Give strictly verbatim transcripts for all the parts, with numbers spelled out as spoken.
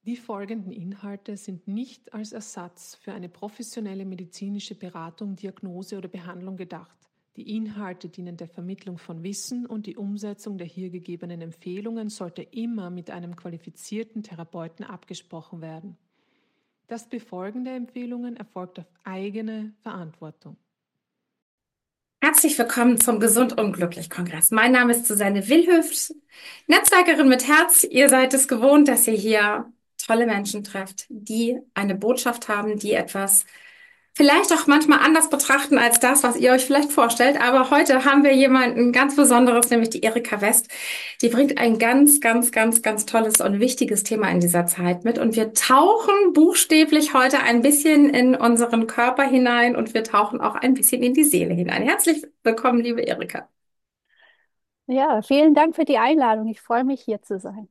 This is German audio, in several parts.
Die folgenden Inhalte sind nicht als Ersatz für eine professionelle medizinische Beratung, Diagnose oder Behandlung gedacht. Die Inhalte dienen der Vermittlung von Wissen und die Umsetzung der hier gegebenen Empfehlungen sollte immer mit einem qualifizierten Therapeuten abgesprochen werden. Das Befolgen der Empfehlungen erfolgt auf eigene Verantwortung. Herzlich willkommen zum Gesund und Glücklich Kongress. Mein Name ist Susanne Wilhöft, Netzwerkerin mit Herz. Ihr seid es gewohnt, dass ihr hier tolle Menschen trefft, die eine Botschaft haben, die etwas vielleicht auch manchmal anders betrachten als das, was ihr euch vielleicht vorstellt. Aber heute haben wir jemanden ganz Besonderes, nämlich die Erika West. Die bringt ein ganz, ganz, ganz, ganz tolles und wichtiges Thema in dieser Zeit mit. Und wir tauchen buchstäblich heute ein bisschen in unseren Körper hinein und wir tauchen auch ein bisschen in die Seele hinein. Herzlich willkommen, liebe Erika. Ja, vielen Dank für die Einladung. Ich freue mich, hier zu sein.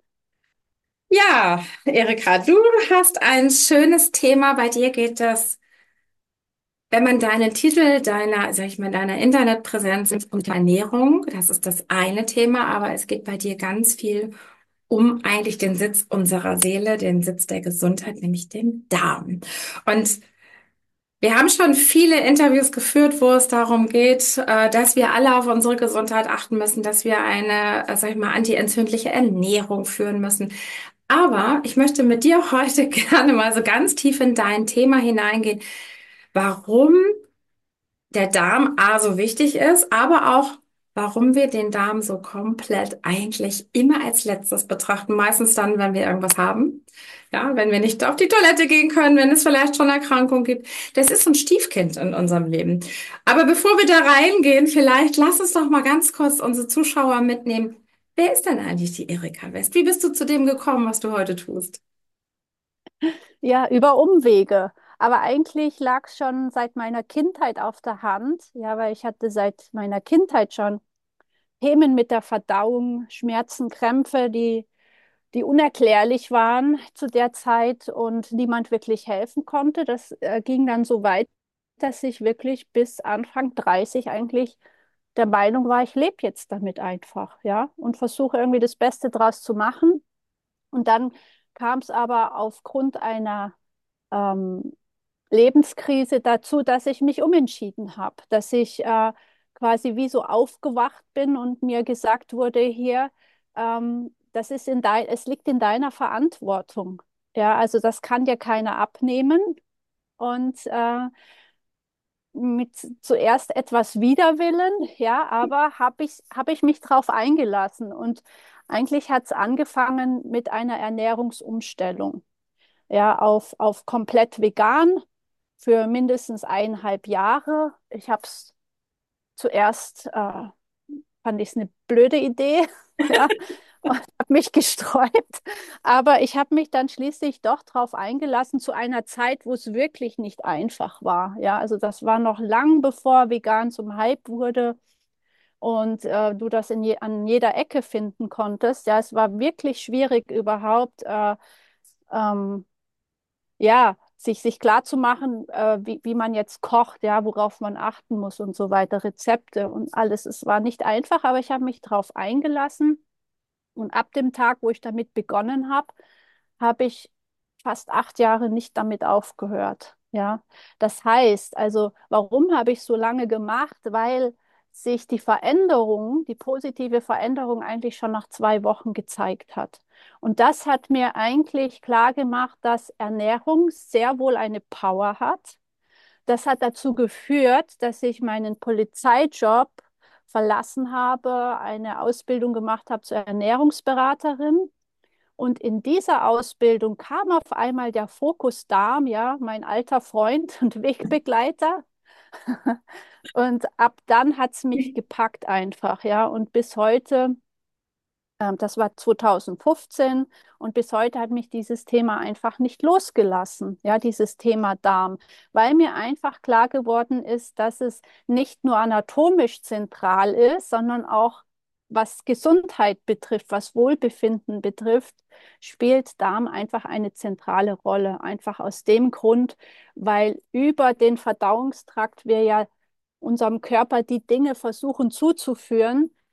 Ja, Erika, du hast ein schönes Thema. Bei dir geht es, wenn man deinen Titel deiner, sag ich mal, deiner Internetpräsenz ist um Ernährung, das ist das eine Thema, aber es geht bei dir ganz viel um eigentlich den Sitz unserer Seele, den Sitz der Gesundheit, nämlich den Darm. Und wir haben schon viele Interviews geführt, wo es darum geht, äh, dass wir alle auf unsere Gesundheit achten müssen, dass wir eine, äh, sag ich mal, antientzündliche Ernährung führen müssen. Aber ich möchte mit dir heute gerne mal so ganz tief in dein Thema hineingehen, warum der Darm A so wichtig ist, aber auch, warum wir den Darm so komplett eigentlich immer als letztes betrachten. Meistens dann, wenn wir irgendwas haben. Ja, wenn wir nicht auf die Toilette gehen können, wenn es vielleicht schon Erkrankungen gibt. Das ist so ein Stiefkind in unserem Leben. Aber bevor wir da reingehen, vielleicht lass uns doch mal ganz kurz unsere Zuschauer mitnehmen. Wer ist denn eigentlich die Erika West? Wie bist du zu dem gekommen, was du heute tust? Ja, über Umwege. Aber eigentlich lag es schon seit meiner Kindheit auf der Hand. Ja, weil ich hatte seit meiner Kindheit schon Themen mit der Verdauung, Schmerzen, Krämpfe, die, die unerklärlich waren zu der Zeit und niemand wirklich helfen konnte. Das äh, ging dann so weit, dass ich wirklich bis Anfang dreißig eigentlich der Meinung war, ich lebe jetzt damit einfach, ja, und versuche irgendwie das Beste draus zu machen. Und dann kam es aber aufgrund einer ähm, Lebenskrise dazu, dass ich mich umentschieden habe, dass ich äh, quasi wie so aufgewacht bin und mir gesagt wurde, hier, ähm, das ist in dein, es liegt in deiner Verantwortung. Ja, also das kann dir keiner abnehmen. Und äh, mit zuerst etwas Widerwillen, ja, aber habe ich, hab ich mich darauf eingelassen. Und eigentlich hat es angefangen mit einer Ernährungsumstellung, ja, auf, auf komplett vegan für mindestens eineinhalb Jahre. Ich habe es zuerst, äh, fand ich es eine blöde Idee, ja, und habe mich gesträubt. Aber ich habe mich dann schließlich doch darauf eingelassen, zu einer Zeit, wo es wirklich nicht einfach war. Ja, also das war noch lang bevor vegan zum Hype wurde und äh, du das in je, an jeder Ecke finden konntest. Ja, es war wirklich schwierig überhaupt, äh, ähm, ja, sich, sich klar zu machen, äh, wie, wie man jetzt kocht, ja, worauf man achten muss und so weiter, Rezepte und alles. Es war nicht einfach, aber ich habe mich darauf eingelassen. Und ab dem Tag, wo ich damit begonnen habe, habe ich fast acht Jahre nicht damit aufgehört. Ja, das heißt, also, warum habe ich so lange gemacht? Weil sich die Veränderung, die positive Veränderung eigentlich schon nach zwei Wochen gezeigt hat. Und das hat mir eigentlich klar gemacht, dass Ernährung sehr wohl eine Power hat. Das hat dazu geführt, dass ich meinen Polizeijob verlassen habe, eine Ausbildung gemacht habe zur Ernährungsberaterin. Und in dieser Ausbildung kam auf einmal der Fokus Darm, ja, mein alter Freund und Wegbegleiter. Und ab dann hat es mich gepackt einfach, ja. Und bis heute, ähm, das war zweitausendfünfzehn, und bis heute hat mich dieses Thema einfach nicht losgelassen, ja, dieses Thema Darm, weil mir einfach klar geworden ist, dass es nicht nur anatomisch zentral ist, sondern auch was Gesundheit betrifft, was Wohlbefinden betrifft, spielt Darm einfach eine zentrale Rolle. Einfach aus dem Grund, weil über den Verdauungstrakt wir ja unserem Körper die Dinge versuchen zuzuführen,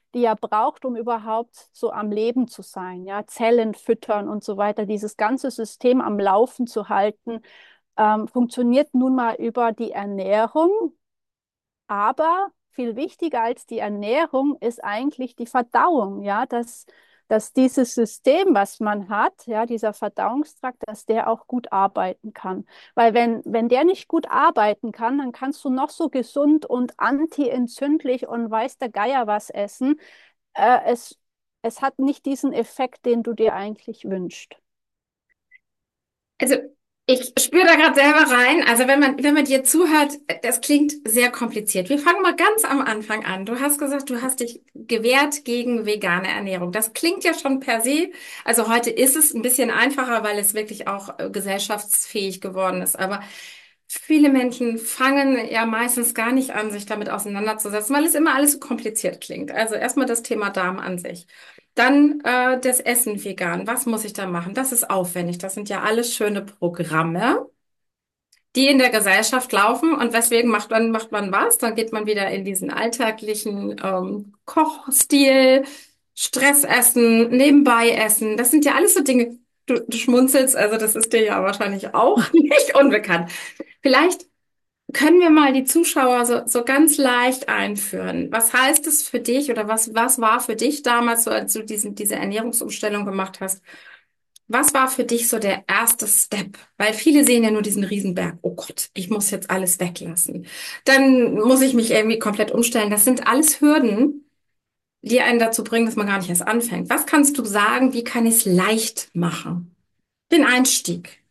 die er braucht, um überhaupt so am Leben zu sein. Ja, Zellen füttern und so weiter, dieses ganze System am Laufen zu halten, ähm, funktioniert nun mal über die Ernährung. Aber viel wichtiger als die Ernährung ist eigentlich die Verdauung, ja, dass, dass dieses System, was man hat, ja, dieser Verdauungstrakt, dass der auch gut arbeiten kann. Weil wenn, wenn der nicht gut arbeiten kann, dann kannst du noch so gesund und antientzündlich und weiß der Geier was essen. Äh, es, es hat nicht diesen Effekt, den du dir eigentlich wünschst. Also ich spüre da gerade selber rein. Also wenn man, wenn man dir zuhört, das klingt sehr kompliziert. Wir fangen mal ganz am Anfang an. Du hast gesagt, du hast dich gewehrt gegen vegane Ernährung. Das klingt ja schon per se. Also heute ist es ein bisschen einfacher, weil es wirklich auch äh, gesellschaftsfähig geworden ist. Aber viele Menschen fangen ja meistens gar nicht an, sich damit auseinanderzusetzen, weil es immer alles so kompliziert klingt. Also erstmal das Thema Darm an sich. Dann äh, das Essen vegan. Was muss ich da machen? Das ist aufwendig. Das sind ja alles schöne Programme, die in der Gesellschaft laufen. Und weswegen macht man, macht man was? Dann geht man wieder in diesen alltäglichen ähm, Kochstil, Stressessen, nebenbei essen. Das sind ja alles so Dinge. Du, du schmunzelst, also das ist dir ja wahrscheinlich auch nicht unbekannt. Vielleicht können wir mal die Zuschauer so, so ganz leicht einführen? Was heißt es für dich oder was, was war für dich damals, so als du diesen, diese Ernährungsumstellung gemacht hast? Was war für dich so der erste Step? Weil viele sehen ja nur diesen Riesenberg. Oh Gott, ich muss jetzt alles weglassen. Dann muss ich mich irgendwie komplett umstellen. Das sind alles Hürden, die einen dazu bringen, dass man gar nicht erst anfängt. Was kannst du sagen? Wie kann ich es leicht machen? Den Einstieg.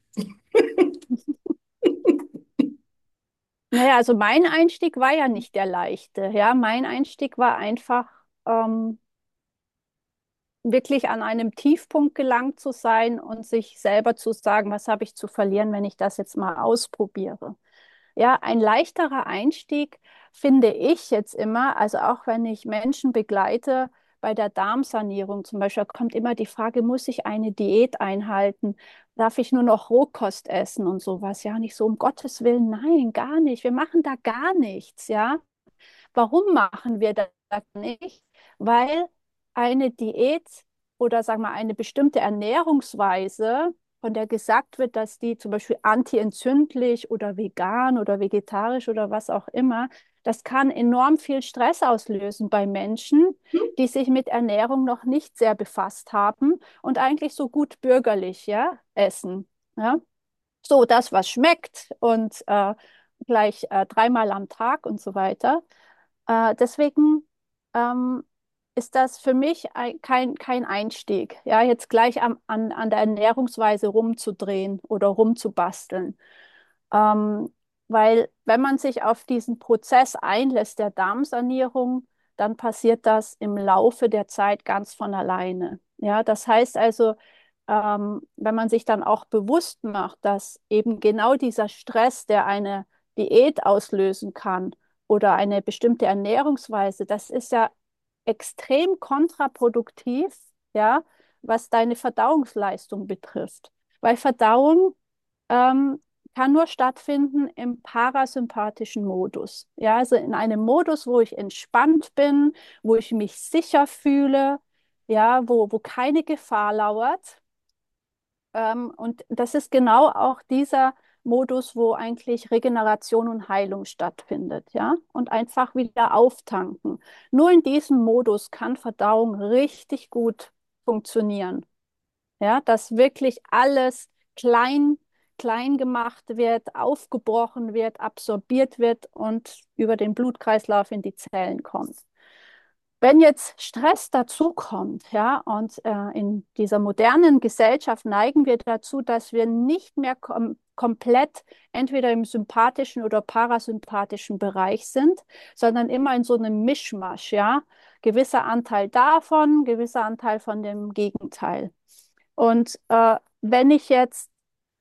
Naja, also mein Einstieg war ja nicht der leichte. Ja, mein Einstieg war einfach ähm, wirklich an einem Tiefpunkt gelangt zu sein und sich selber zu sagen, was habe ich zu verlieren, wenn ich das jetzt mal ausprobiere. Ja, ein leichterer Einstieg finde ich jetzt immer, also auch wenn ich Menschen begleite bei der Darmsanierung zum Beispiel, kommt immer die Frage, muss ich eine Diät einhalten? Darf ich nur noch Rohkost essen und sowas? Ja, nicht so, um Gottes Willen, nein, gar nicht. Wir machen da gar nichts, ja. Warum machen wir das nicht? Weil eine Diät oder sagen wir eine bestimmte Ernährungsweise, von der gesagt wird, dass die zum Beispiel antientzündlich oder vegan oder vegetarisch oder was auch immer, das kann enorm viel Stress auslösen bei Menschen, die sich mit Ernährung noch nicht sehr befasst haben und eigentlich so gut bürgerlich, ja, essen. Ja? So das, was schmeckt und äh, gleich äh, dreimal am Tag und so weiter. Äh, deswegen ähm, ist das für mich ein, kein, kein Einstieg, ja, jetzt gleich am, an, an der Ernährungsweise rumzudrehen oder rumzubasteln. Ähm, Weil wenn man sich auf diesen Prozess einlässt der Darmsanierung, dann passiert das im Laufe der Zeit ganz von alleine. Ja, das heißt also, ähm, wenn man sich dann auch bewusst macht, dass eben genau dieser Stress, der eine Diät auslösen kann oder eine bestimmte Ernährungsweise, das ist ja extrem kontraproduktiv, ja, was deine Verdauungsleistung betrifft. Weil Verdauung ähm, kann nur stattfinden im parasympathischen Modus. Ja, also in einem Modus, wo ich entspannt bin, wo ich mich sicher fühle, ja, wo, wo keine Gefahr lauert. Ähm, und das ist genau auch dieser Modus, wo eigentlich Regeneration und Heilung stattfindet, ja, und einfach wieder auftanken. Nur in diesem Modus kann Verdauung richtig gut funktionieren, ja, dass wirklich alles klein, klein gemacht wird, aufgebrochen wird, absorbiert wird und über den Blutkreislauf in die Zellen kommt. Wenn jetzt Stress dazukommt, ja, und äh, in dieser modernen Gesellschaft neigen wir dazu, dass wir nicht mehr kom komplett entweder im sympathischen oder parasympathischen Bereich sind, sondern immer in so einem Mischmasch, ja. Gewisser Anteil davon, gewisser Anteil von dem Gegenteil. Und äh, wenn ich jetzt,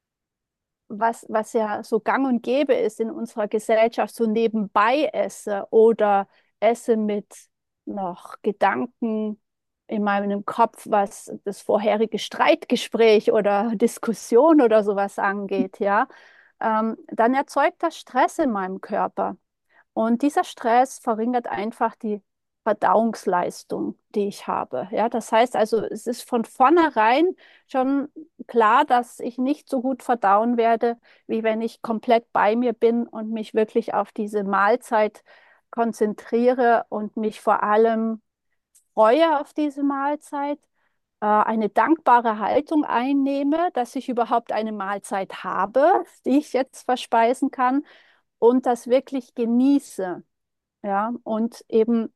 was, was ja so gang und gäbe ist in unserer Gesellschaft, so nebenbei esse oder esse mit noch Gedanken in meinem Kopf, was das vorherige Streitgespräch oder Diskussion oder sowas angeht, ja, ähm, dann erzeugt das Stress in meinem Körper. Und dieser Stress verringert einfach die Verdauungsleistung, die ich habe. Ja, das heißt also, es ist von vornherein schon klar, dass ich nicht so gut verdauen werde, wie wenn ich komplett bei mir bin und mich wirklich auf diese Mahlzeit konzentriere und mich vor allem freue auf diese Mahlzeit, äh, eine dankbare Haltung einnehme, dass ich überhaupt eine Mahlzeit habe, die ich jetzt verspeisen kann und das wirklich genieße. Ja, und eben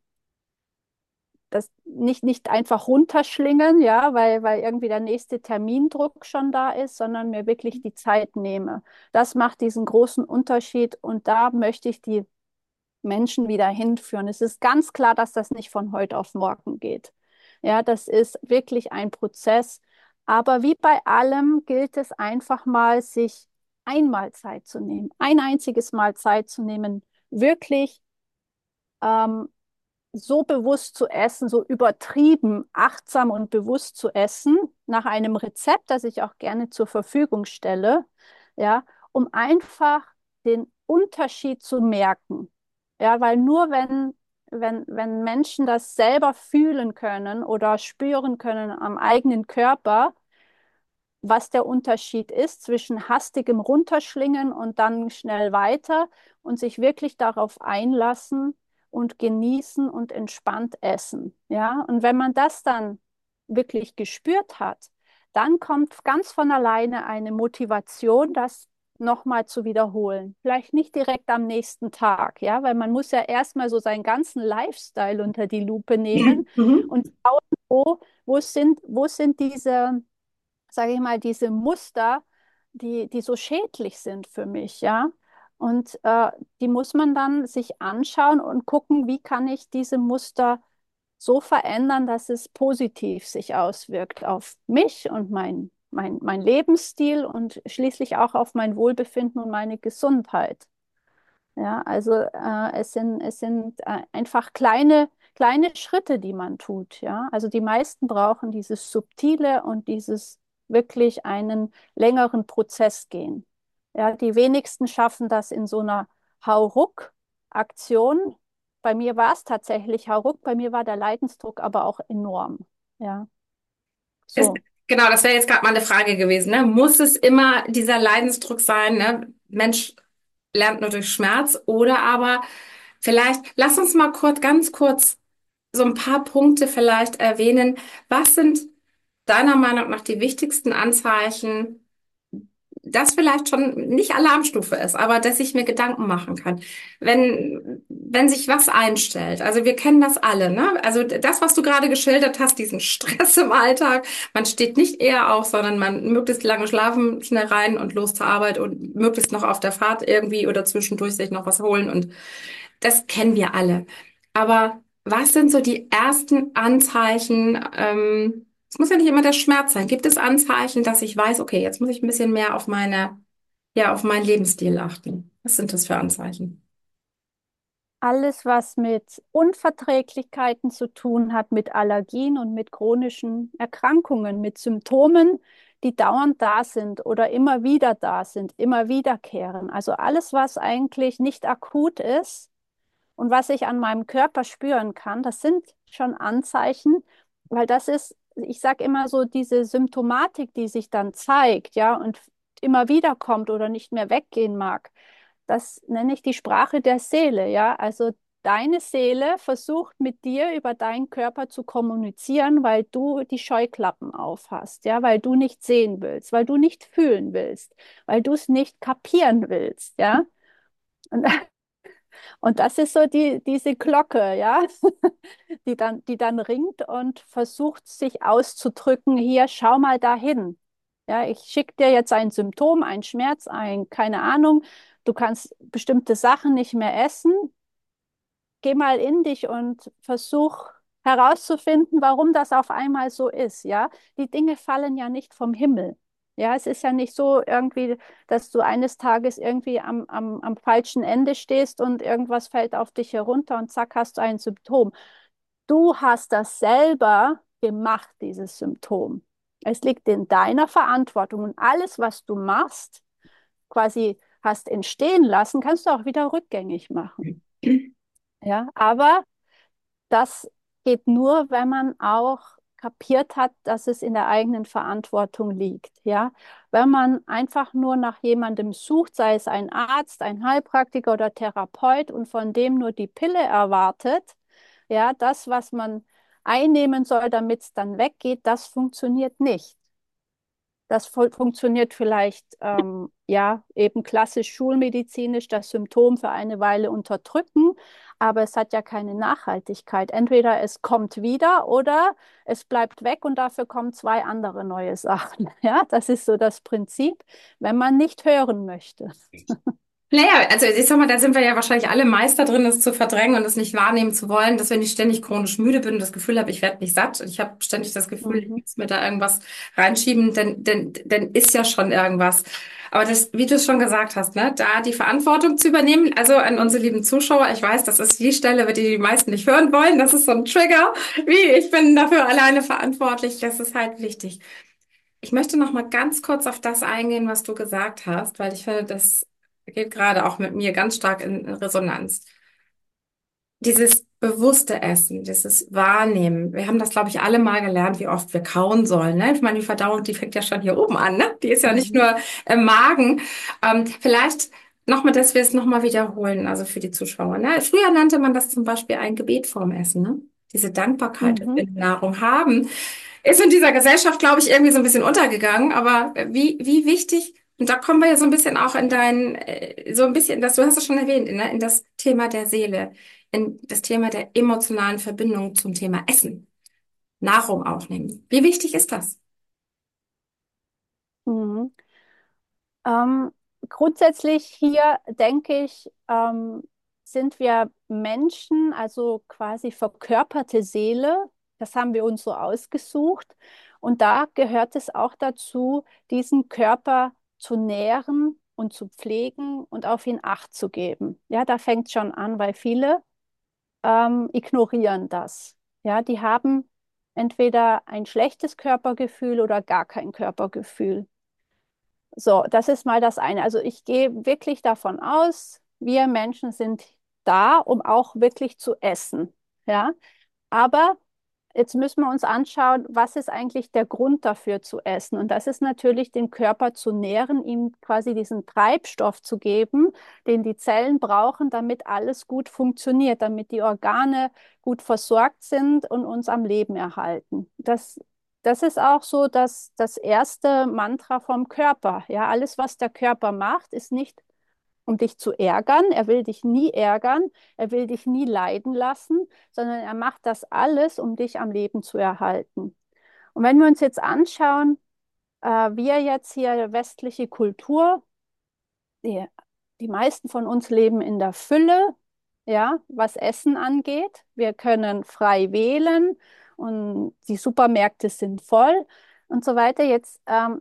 das nicht, nicht einfach runterschlingen, ja, weil, weil irgendwie der nächste Termindruck schon da ist, sondern mir wirklich die Zeit nehme. Das macht diesen großen Unterschied und da möchte ich die Menschen wieder hinführen. Es ist ganz klar, dass das nicht von heute auf morgen geht. Ja, das ist wirklich ein Prozess. Aber wie bei allem gilt es einfach mal, sich einmal Zeit zu nehmen, ein einziges Mal Zeit zu nehmen, wirklich ähm, so bewusst zu essen, so übertrieben achtsam und bewusst zu essen, nach einem Rezept, das ich auch gerne zur Verfügung stelle, ja, um einfach den Unterschied zu merken. Ja, weil nur wenn, wenn, wenn Menschen das selber fühlen können oder spüren können am eigenen Körper, was der Unterschied ist zwischen hastigem Runterschlingen und dann schnell weiter und sich wirklich darauf einlassen und genießen und entspannt essen. Ja, und wenn man das dann wirklich gespürt hat, dann kommt ganz von alleine eine Motivation, das nochmal zu wiederholen. Vielleicht nicht direkt am nächsten Tag, ja, weil man muss ja erstmal so seinen ganzen Lifestyle unter die Lupe nehmen Mhm. und schauen, wo, wo sind, wo sind diese sage ich mal, diese Muster, die, die so schädlich sind für mich, ja. Und äh, die muss man dann sich anschauen und gucken, wie kann ich diese Muster so verändern, dass es positiv sich auswirkt auf mich und mein, mein, mein Lebensstil und schließlich auch auf mein Wohlbefinden und meine Gesundheit. Ja, also äh, es sind, es sind äh, einfach kleine, kleine Schritte, die man tut. Ja, also die meisten brauchen dieses Subtile und dieses wirklich einen längeren Prozess gehen. Ja, die wenigsten schaffen das in so einer Hauruck-Aktion. Bei mir war es tatsächlich Hauruck, bei mir war der Leidensdruck aber auch enorm. Ja, Ist, so. genau, das wäre jetzt gerade mal eine Frage gewesen, ne? Muss es immer dieser Leidensdruck sein, ne? Mensch lernt nur durch Schmerz oder aber vielleicht, lass uns mal kurz, ganz kurz so ein paar Punkte vielleicht erwähnen. Was sind deiner Meinung nach die wichtigsten Anzeichen, das vielleicht schon nicht Alarmstufe ist, aber dass ich mir Gedanken machen kann, wenn, wenn sich was einstellt. Also wir kennen das alle, ne? Also das, was du gerade geschildert hast, diesen Stress im Alltag, man steht nicht eher auf, sondern man möglichst lange schlafen, schnell rein und los zur Arbeit und möglichst noch auf der Fahrt irgendwie oder zwischendurch sich noch was holen und das kennen wir alle. Aber was sind so die ersten Anzeichen, ähm, es muss ja nicht immer der Schmerz sein. Gibt es Anzeichen, dass ich weiß, okay, jetzt muss ich ein bisschen mehr auf meine, ja, auf meinen Lebensstil achten? Was sind das für Anzeichen? Alles, was mit Unverträglichkeiten zu tun hat, mit Allergien und mit chronischen Erkrankungen, mit Symptomen, die dauernd da sind oder immer wieder da sind, immer wiederkehren. Also alles, was eigentlich nicht akut ist und was ich an meinem Körper spüren kann, das sind schon Anzeichen, weil das ist, ich sage immer so, diese Symptomatik, die sich dann zeigt, ja, und immer wieder kommt oder nicht mehr weggehen mag. Das nenne ich die Sprache der Seele, ja. Also deine Seele versucht mit dir über deinen Körper zu kommunizieren, weil du die Scheuklappen auf hast, ja, weil du nicht sehen willst, weil du nicht fühlen willst, weil du es nicht kapieren willst, ja. Und, und das ist so die, diese Glocke, ja, die dann, die dann ringt und versucht sich auszudrücken, hier, schau mal dahin. Ja, ich schicke dir jetzt ein Symptom, ein Schmerz, ein, keine Ahnung, du kannst bestimmte Sachen nicht mehr essen. Geh mal in dich und versuch herauszufinden, warum das auf einmal so ist. Ja, die Dinge fallen ja nicht vom Himmel. Ja, es ist ja nicht so irgendwie, dass du eines Tages irgendwie am, am, am falschen Ende stehst und irgendwas fällt auf dich herunter und zack, hast du ein Symptom. Du hast das selber gemacht, dieses Symptom. Es liegt in deiner Verantwortung und alles, was du machst, quasi hast entstehen lassen, kannst du auch wieder rückgängig machen. Ja, aber das geht nur, wenn man auch kapiert hat, dass es in der eigenen Verantwortung liegt. Ja, wenn man einfach nur nach jemandem sucht, sei es ein Arzt, ein Heilpraktiker oder Therapeut und von dem nur die Pille erwartet, ja, das, was man einnehmen soll, damit es dann weggeht, das funktioniert nicht. Das fu funktioniert vielleicht ähm, ja eben klassisch schulmedizinisch, das Symptom für eine Weile unterdrücken, aber es hat ja keine Nachhaltigkeit. Entweder es kommt wieder oder es bleibt weg und dafür kommen zwei andere neue Sachen. Ja, das ist so das Prinzip, wenn man nicht hören möchte. Naja, also ich sag mal, da sind wir ja wahrscheinlich alle Meister drin, das zu verdrängen und es nicht wahrnehmen zu wollen, dass wenn ich ständig chronisch müde bin und das Gefühl habe, ich werde nicht satt und ich habe ständig das Gefühl, ich Mhm. muss mir da irgendwas reinschieben, dann, dann, dann ist ja schon irgendwas. Aber das, wie du es schon gesagt hast, ne, da die Verantwortung zu übernehmen, also an unsere lieben Zuschauer, ich weiß, das ist die Stelle, über die die meisten nicht hören wollen, das ist so ein Trigger, wie ich bin dafür alleine verantwortlich, das ist halt wichtig. Ich möchte noch mal ganz kurz auf das eingehen, was du gesagt hast, weil ich finde, das geht gerade auch mit mir ganz stark in Resonanz. Dieses bewusste Essen, dieses Wahrnehmen. Wir haben das, glaube ich, alle mal gelernt, wie oft wir kauen sollen. Ne? Ich meine, die Verdauung, die fängt ja schon hier oben an. Ne? Die ist ja nicht Mhm. nur im Magen. Ähm, vielleicht nochmal, dass wir es nochmal wiederholen, also für die Zuschauer. Ne? Früher nannte man das zum Beispiel ein Gebet vorm Essen. Ne? Diese Dankbarkeit, dass wir Mhm. Nahrung haben, ist in dieser Gesellschaft, glaube ich, irgendwie so ein bisschen untergegangen. Aber wie, wie wichtig, und da kommen wir ja so ein bisschen auch in dein, äh, so ein bisschen, das, du hast es schon erwähnt, ne, in das Thema der Seele, in das Thema der emotionalen Verbindung zum Thema Essen, Nahrung aufnehmen. Wie wichtig ist das? Mhm. Ähm, Grundsätzlich hier denke ich, ähm, sind wir Menschen, also quasi verkörperte Seele. Das haben wir uns so ausgesucht. Und da gehört es auch dazu, diesen Körper zu nähren und zu pflegen und auf ihn Acht zu geben. Ja, da fängt schon an, weil viele ähm, ignorieren das. Ja, die haben entweder ein schlechtes Körpergefühl oder gar kein Körpergefühl. So, das ist mal das eine. Also ich gehe wirklich davon aus, wir Menschen sind da, um auch wirklich zu essen. Ja, aber jetzt müssen wir uns anschauen, was ist eigentlich der Grund dafür zu essen? Und das ist natürlich, den Körper zu nähren, ihm quasi diesen Treibstoff zu geben, den die Zellen brauchen, damit alles gut funktioniert, damit die Organe gut versorgt sind und uns am Leben erhalten. Das, das ist auch so das, das erste Mantra vom Körper. Ja, alles, was der Körper macht, ist nicht um dich zu ärgern. Er will dich nie ärgern. Er will dich nie leiden lassen, sondern er macht das alles, um dich am Leben zu erhalten. Und wenn wir uns jetzt anschauen, äh, wir jetzt hier westliche Kultur, die, die meisten von uns leben in der Fülle, ja, was Essen angeht. Wir können frei wählen und die Supermärkte sind voll und so weiter. Jetzt ähm,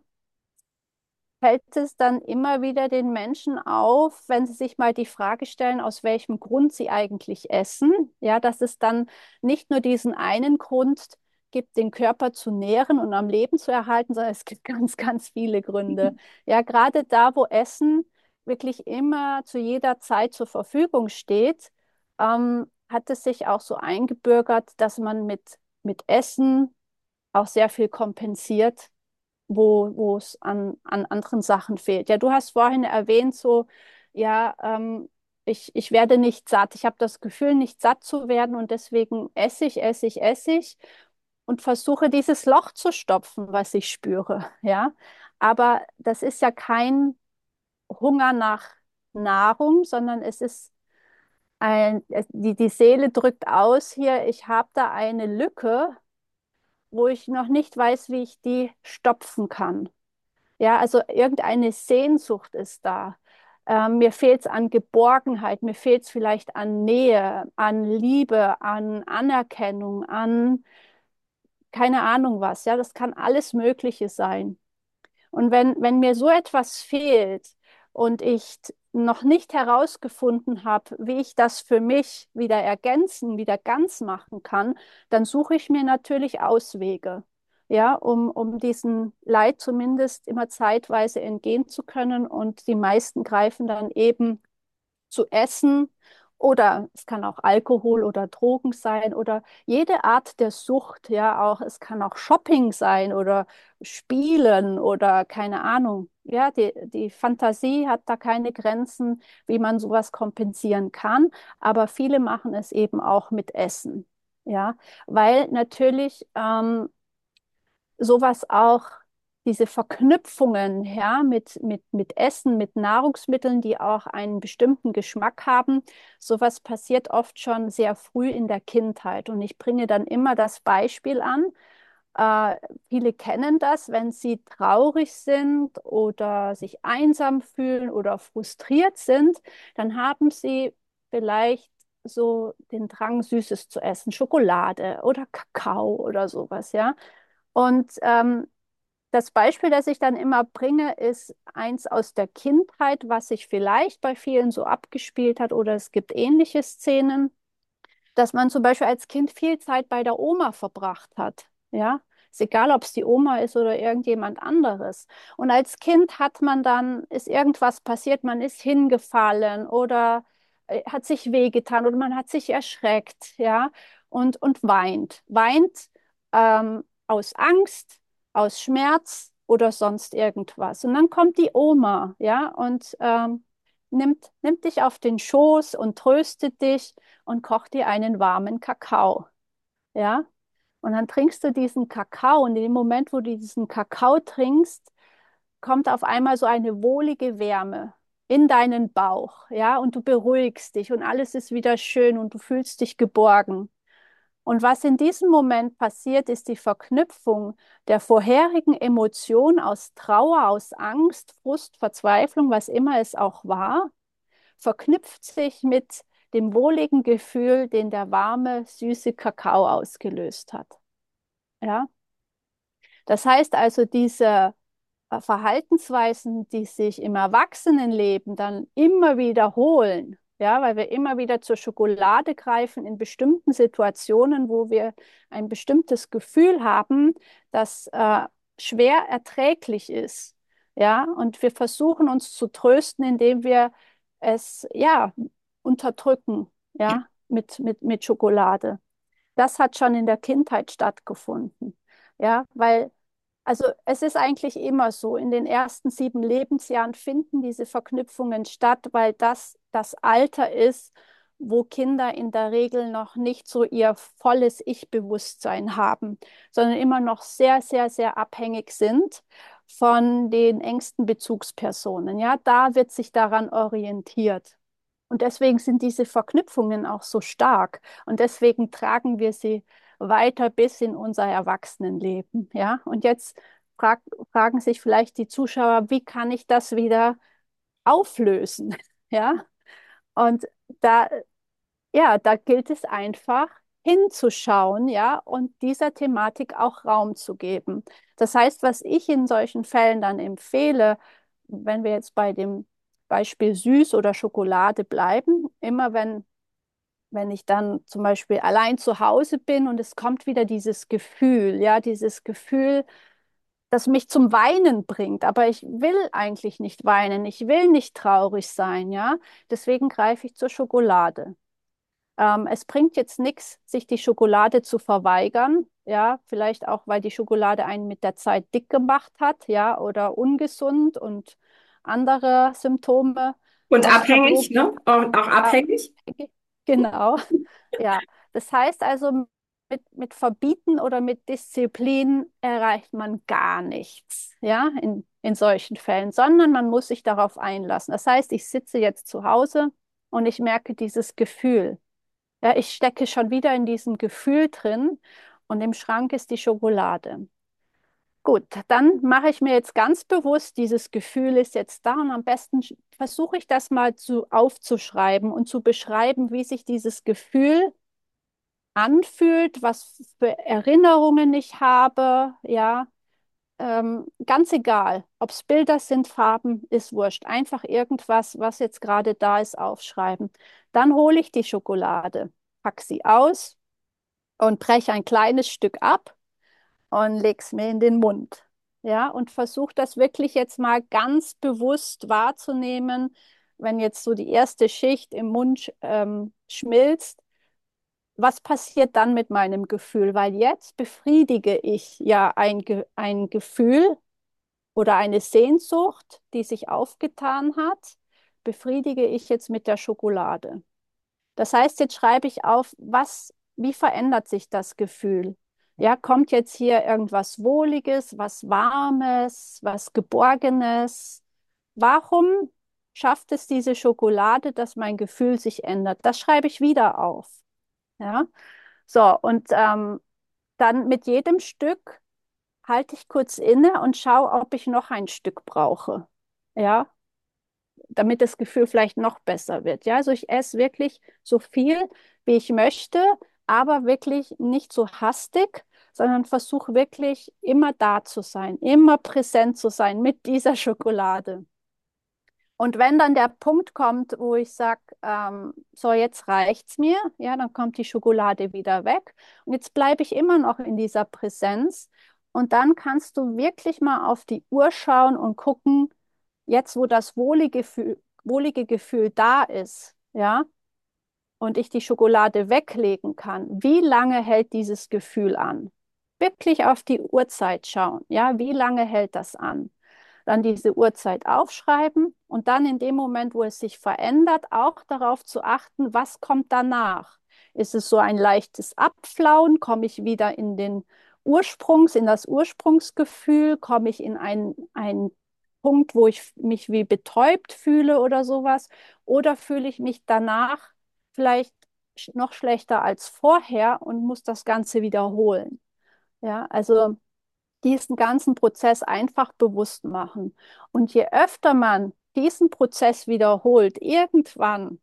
fällt es dann immer wieder den Menschen auf, wenn sie sich mal die Frage stellen, aus welchem Grund sie eigentlich essen. Ja, dass es dann nicht nur diesen einen Grund gibt, den Körper zu nähren und am Leben zu erhalten, sondern es gibt ganz, ganz viele Gründe. Ja, gerade da, wo Essen wirklich immer zu jeder Zeit zur Verfügung steht, ähm, hat es sich auch so eingebürgert, dass man mit, mit Essen auch sehr viel kompensiert, wo, wo es an, an anderen Sachen fehlt. Ja, du hast vorhin erwähnt, so, ja, ähm, ich, ich werde nicht satt. Ich habe das Gefühl, nicht satt zu werden und deswegen esse ich, esse ich, esse ich und versuche dieses Loch zu stopfen, was ich spüre. Ja, aber das ist ja kein Hunger nach Nahrung, sondern es ist ein, es- die, die Seele drückt aus hier, ich habe da eine Lücke, wo ich noch nicht weiß, wie ich die stopfen kann. Ja, also irgendeine Sehnsucht ist da. Ähm, mir fehlt es an Geborgenheit, mir fehlt es vielleicht an Nähe, an Liebe, an Anerkennung, an keine Ahnung was. Ja, das kann alles Mögliche sein. Und wenn, wenn mir so etwas fehlt und ich t- noch nicht herausgefunden habe, wie ich das für mich wieder ergänzen, wieder ganz machen kann, dann suche ich mir natürlich Auswege, ja, um, um diesem Leid zumindest immer zeitweise entgehen zu können. Und die meisten greifen dann eben zu Essen, Oder es kann auch Alkohol oder Drogen sein oder jede Art der Sucht, ja, auch es kann auch Shopping sein oder Spielen oder keine Ahnung. Ja, die, die Fantasie hat da keine Grenzen, wie man sowas kompensieren kann, aber viele machen es eben auch mit Essen, ja, weil natürlich ähm, sowas auch, diese Verknüpfungen, ja, mit, mit, mit Essen, mit Nahrungsmitteln, die auch einen bestimmten Geschmack haben, sowas passiert oft schon sehr früh in der Kindheit. Und ich bringe dann immer das Beispiel an. Äh, viele kennen das, wenn sie traurig sind oder sich einsam fühlen oder frustriert sind, dann haben sie vielleicht so den Drang, Süßes zu essen, Schokolade oder Kakao oder sowas, ja. Und ähm, das Beispiel, das ich dann immer bringe, ist eins aus der Kindheit, was sich vielleicht bei vielen so abgespielt hat, oder es gibt ähnliche Szenen, dass man zum Beispiel als Kind viel Zeit bei der Oma verbracht hat. Ja, ist egal, ob es die Oma ist oder irgendjemand anderes. Und als Kind hat man dann, ist irgendwas passiert, man ist hingefallen oder äh, hat sich wehgetan oder man hat sich erschreckt, ja, und, und weint. Weint ähm, aus Angst, aus Schmerz oder sonst irgendwas. Und dann kommt die Oma, ja, und ähm, nimmt, nimmt dich auf den Schoß und tröstet dich und koch dir einen warmen Kakao. Ja? Und dann trinkst du diesen Kakao und in dem Moment, wo du diesen Kakao trinkst, kommt auf einmal so eine wohlige Wärme in deinen Bauch, ja, und du beruhigst dich und alles ist wieder schön und du fühlst dich geborgen. Und was in diesem Moment passiert, ist die Verknüpfung der vorherigen Emotion aus Trauer, aus Angst, Frust, Verzweiflung, was immer es auch war, verknüpft sich mit dem wohligen Gefühl, den der warme, süße Kakao ausgelöst hat. Ja? Das heißt also, diese äh, Verhaltensweisen, die sich im Erwachsenenleben dann immer wiederholen, ja, weil wir immer wieder zur Schokolade greifen in bestimmten Situationen, wo wir ein bestimmtes Gefühl haben, das äh, schwer erträglich ist, ja, und wir versuchen uns zu trösten, indem wir es, ja, unterdrücken, ja, mit, mit, mit Schokolade. Das hat schon in der Kindheit stattgefunden, ja, weil also es ist eigentlich immer so, in den ersten sieben Lebensjahren finden diese Verknüpfungen statt, weil das das Alter ist, wo Kinder in der Regel noch nicht so ihr volles Ich-Bewusstsein haben, sondern immer noch sehr, sehr, sehr abhängig sind von den engsten Bezugspersonen. Ja, da wird sich daran orientiert. Und deswegen sind diese Verknüpfungen auch so stark. Und deswegen tragen wir sie weiter bis in unser Erwachsenenleben. Ja? Und jetzt frag, fragen sich vielleicht die Zuschauer, wie kann ich das wieder auflösen? Ja? Und da, ja, da gilt es einfach hinzuschauen, ja, und dieser Thematik auch Raum zu geben. Das heißt, was ich in solchen Fällen dann empfehle, wenn wir jetzt bei dem Beispiel Süß oder Schokolade bleiben, immer wenn wenn ich dann zum Beispiel allein zu Hause bin und es kommt wieder dieses Gefühl, ja, dieses Gefühl, das mich zum Weinen bringt, aber ich will eigentlich nicht weinen, ich will nicht traurig sein, ja, deswegen greife ich zur Schokolade. Ähm, es bringt jetzt nichts, sich die Schokolade zu verweigern, ja, vielleicht auch, weil die Schokolade einen mit der Zeit dick gemacht hat, ja, oder ungesund und andere Symptome Und oft abhängig, hervorrufen. ne? Auch, auch abhängig. Genau, ja. Das heißt also, mit, mit Verbieten oder mit Disziplin erreicht man gar nichts, ja, in, in solchen Fällen, sondern man muss sich darauf einlassen. Das heißt, ich sitze jetzt zu Hause und ich merke dieses Gefühl. Ja, ich stecke schon wieder in diesem Gefühl drin und im Schrank ist die Schokolade. Gut, dann mache ich mir jetzt ganz bewusst, dieses Gefühl ist jetzt da und am besten sch- versuche ich das mal zu, aufzuschreiben und zu beschreiben, wie sich dieses Gefühl anfühlt, was für Erinnerungen ich habe, ja, ähm, ganz egal, ob es Bilder sind, Farben, ist wurscht. Einfach irgendwas, was jetzt gerade da ist, aufschreiben. Dann hole ich die Schokolade, pack sie aus und breche ein kleines Stück ab und leg's mir in den Mund. Ja, und versuche das wirklich jetzt mal ganz bewusst wahrzunehmen, wenn jetzt so die erste Schicht im Mund ähm, schmilzt, was passiert dann mit meinem Gefühl? Weil jetzt befriedige ich ja ein, Ge ein Gefühl oder eine Sehnsucht, die sich aufgetan hat, befriedige ich jetzt mit der Schokolade. Das heißt, jetzt schreibe ich auf, was, wie verändert sich das Gefühl? Ja, kommt jetzt hier irgendwas Wohliges, was Warmes, was Geborgenes? Warum schafft es diese Schokolade, dass mein Gefühl sich ändert? Das schreibe ich wieder auf. Ja, so, und ähm, dann mit jedem Stück halte ich kurz inne und schaue, ob ich noch ein Stück brauche. Ja, damit das Gefühl vielleicht noch besser wird. Ja, also ich esse wirklich so viel, wie ich möchte, aber wirklich nicht so hastig, sondern versuche wirklich immer da zu sein, immer präsent zu sein mit dieser Schokolade. Und wenn dann der Punkt kommt, wo ich sage, ähm, so jetzt reicht's mir, ja, dann kommt die Schokolade wieder weg. Und jetzt bleibe ich immer noch in dieser Präsenz. Und dann kannst du wirklich mal auf die Uhr schauen und gucken, jetzt wo das wohlige Gefühl, wohlige Gefühl da ist, ja, und ich die Schokolade weglegen kann, wie lange hält dieses Gefühl an? Wirklich auf die Uhrzeit schauen, ja, wie lange hält das an? Dann diese Uhrzeit aufschreiben und dann in dem Moment, wo es sich verändert, auch darauf zu achten, was kommt danach? Ist es so ein leichtes Abflauen? Komme ich wieder in den Ursprungs, in das Ursprungsgefühl? Komme ich in einen, einen Punkt, wo ich mich wie betäubt fühle oder sowas? Oder fühle ich mich danach vielleicht sch- noch schlechter als vorher und muss das Ganze wiederholen? Ja, also diesen ganzen Prozess einfach bewusst machen. Und je öfter man diesen Prozess wiederholt, irgendwann,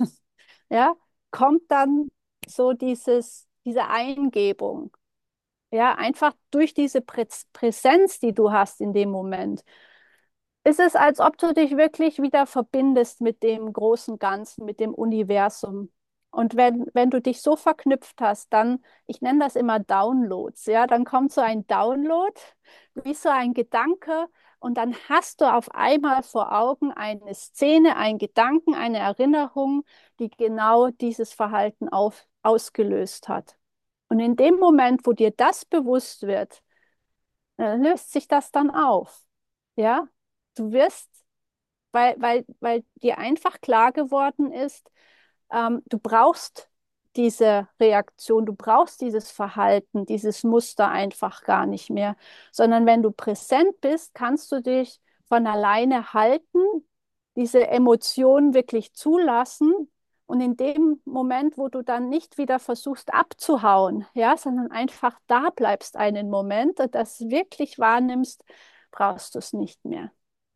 ja, kommt dann so dieses, diese Eingebung. Ja, einfach durch diese Prä Präsenz, die du hast in dem Moment, ist es, als ob du dich wirklich wieder verbindest mit dem großen Ganzen, mit dem Universum. Und wenn, wenn du dich so verknüpft hast, dann, ich nenne das immer Downloads, ja, dann kommt so ein Download, wie so ein Gedanke, und dann hast du auf einmal vor Augen eine Szene, einen Gedanken, eine Erinnerung, die genau dieses Verhalten auf, ausgelöst hat. Und in dem Moment, wo dir das bewusst wird, äh, löst sich das dann auf. Ja, du wirst, weil, weil, weil dir einfach klar geworden ist, ähm, du brauchst diese Reaktion, du brauchst dieses Verhalten, dieses Muster einfach gar nicht mehr, sondern wenn du präsent bist, kannst du dich von alleine halten, diese Emotionen wirklich zulassen. Und in dem Moment, wo du dann nicht wieder versuchst abzuhauen, ja, sondern einfach da bleibst einen Moment und das wirklich wahrnimmst, brauchst du es nicht mehr.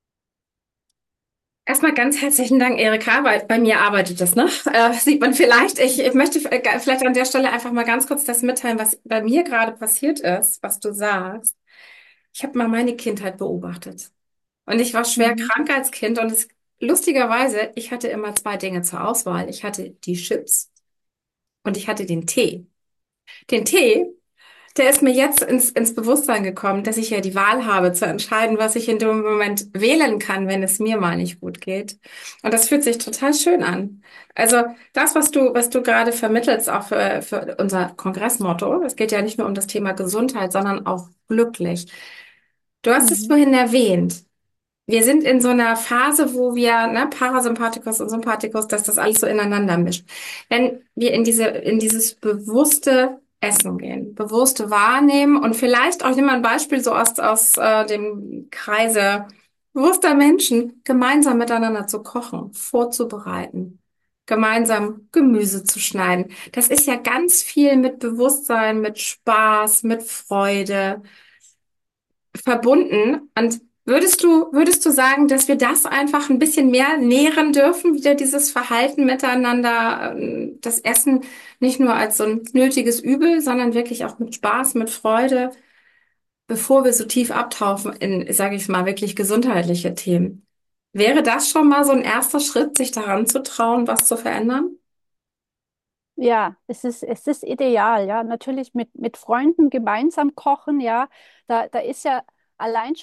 Erstmal ganz herzlichen Dank, Erika, weil bei mir arbeitet das, ne? Äh, sieht man vielleicht. Ich, ich möchte äh, vielleicht an der Stelle einfach mal ganz kurz das mitteilen, was bei mir gerade passiert ist, was du sagst. Ich habe mal meine Kindheit beobachtet. Und ich war schwer Mhm. krank als Kind und es, lustigerweise, ich hatte immer zwei Dinge zur Auswahl. Ich hatte die Chips und ich hatte den Tee. Den Tee, der ist mir jetzt ins, ins Bewusstsein gekommen, dass ich ja die Wahl habe zu entscheiden, was ich in dem Moment wählen kann, wenn es mir mal nicht gut geht. Und das fühlt sich total schön an. Also das, was du, was du gerade vermittelst, auch für, für unser Kongressmotto, es geht ja nicht nur um das Thema Gesundheit, sondern auch glücklich. Du hast es Mhm. vorhin erwähnt. Wir sind in so einer Phase, wo wir, ne, Parasympathikus und Sympathikus, dass das alles so ineinander mischt. Wenn wir in diese, in dieses bewusste Essen gehen, bewusste wahrnehmen und vielleicht auch immer ein Beispiel so aus, aus äh, dem Kreise bewusster Menschen, gemeinsam miteinander zu kochen, vorzubereiten, gemeinsam Gemüse zu schneiden. Das ist ja ganz viel mit Bewusstsein, mit Spaß, mit Freude verbunden. Und würdest du, würdest du sagen, dass wir das einfach ein bisschen mehr nähren dürfen, wieder dieses Verhalten miteinander, ähm, das Essen nicht nur als so ein nötiges Übel, sondern wirklich auch mit Spaß, mit Freude, bevor wir so tief abtauchen in, sage ich mal, wirklich gesundheitliche Themen. Wäre das schon mal so ein erster Schritt, sich daran zu trauen, was zu verändern? Ja, es ist, es ist ideal, ja. Natürlich mit, mit Freunden gemeinsam kochen, ja. Da, da ist ja allein schon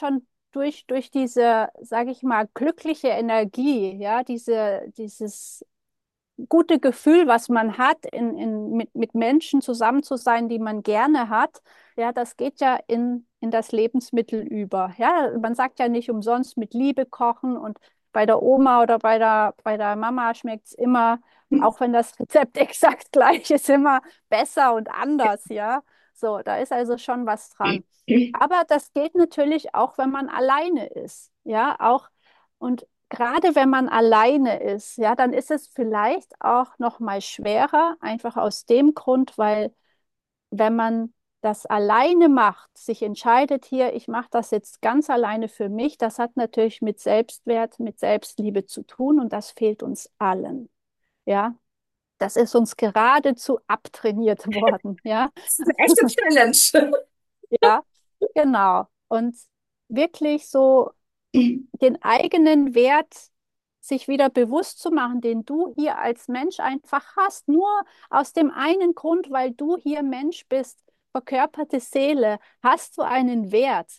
durch, durch diese, sage ich mal, glückliche Energie, ja, diese, dieses gute Gefühl, was man hat, in, in, mit, mit Menschen zusammen zu sein, die man gerne hat, ja, das geht ja in, in das Lebensmittel über. Ja, man sagt ja nicht umsonst mit Liebe kochen und bei der Oma oder bei der, bei der Mama schmeckt es immer, auch wenn das Rezept exakt gleich ist, immer besser und anders, ja. So, da ist also schon was dran. Aber das geht natürlich auch, wenn man alleine ist, ja, auch und gerade wenn man alleine ist, ja, dann ist es vielleicht auch noch mal schwerer, einfach aus dem Grund, weil wenn man das alleine macht, sich entscheidet hier, ich mache das jetzt ganz alleine für mich, das hat natürlich mit Selbstwert, mit Selbstliebe zu tun und das fehlt uns allen. Ja, das ist uns geradezu abtrainiert worden. Ja, Das ist eine echte Challenge. ja, genau. Und wirklich so den eigenen Wert sich wieder bewusst zu machen, den du hier als Mensch einfach hast. Nur aus dem einen Grund, weil du hier Mensch bist, verkörperte Seele, hast du einen Wert.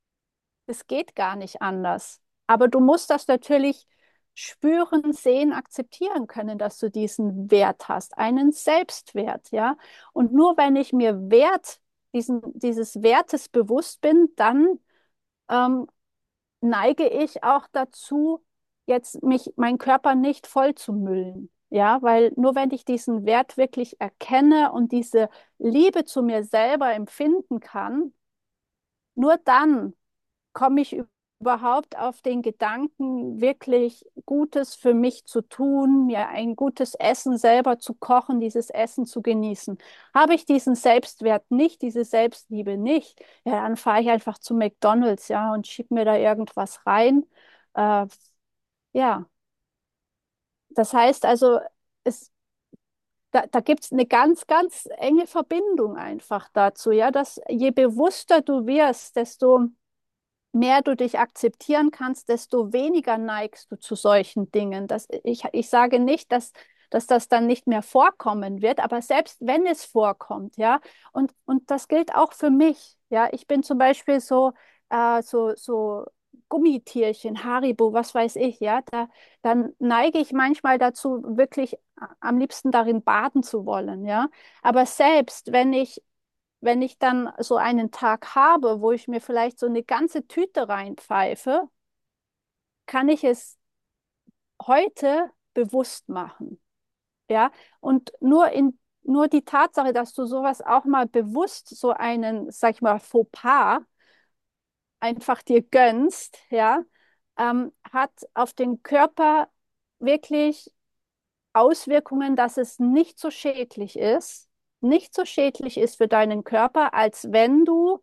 Es geht gar nicht anders. Aber du musst das natürlich spüren, sehen, akzeptieren können, dass du diesen Wert hast, einen Selbstwert, ja. Und nur wenn ich mir Wert, diesen, dieses Wertes bewusst bin, dann ähm, neige ich auch dazu, jetzt mich, meinen Körper nicht voll zu müllen. Ja, weil nur wenn ich diesen Wert wirklich erkenne und diese Liebe zu mir selber empfinden kann, nur dann komme ich überhaupt auf den Gedanken, wirklich Gutes für mich zu tun, mir ein gutes Essen selber zu kochen, dieses Essen zu genießen. Habe ich diesen Selbstwert nicht, diese Selbstliebe nicht, ja, dann fahre ich einfach zu McDonald's, ja, und schieb mir da irgendwas rein. Äh, ja, das heißt also, es, da, da gibt es eine ganz, ganz enge Verbindung einfach dazu, ja, dass je bewusster du wirst, desto mehr du dich akzeptieren kannst, desto weniger neigst du zu solchen Dingen. Das, ich, ich sage nicht, dass, dass das dann nicht mehr vorkommen wird, aber selbst wenn es vorkommt, ja, und, und das gilt auch für mich, ja, ich bin zum Beispiel so, äh, so, so Gummitierchen, Haribo, was weiß ich, ja, da, dann neige ich manchmal dazu, wirklich am liebsten darin baden zu wollen, ja. Aber selbst wenn ich wenn ich dann so einen Tag habe, wo ich mir vielleicht so eine ganze Tüte reinpfeife, kann ich es heute bewusst machen. Ja, und nur in nur die Tatsache, dass du sowas auch mal bewusst so einen, sag ich mal, Fauxpas einfach dir gönnst, ja, ähm, hat auf den Körper wirklich Auswirkungen, dass es nicht so schädlich ist, nicht so schädlich ist für deinen Körper, als wenn du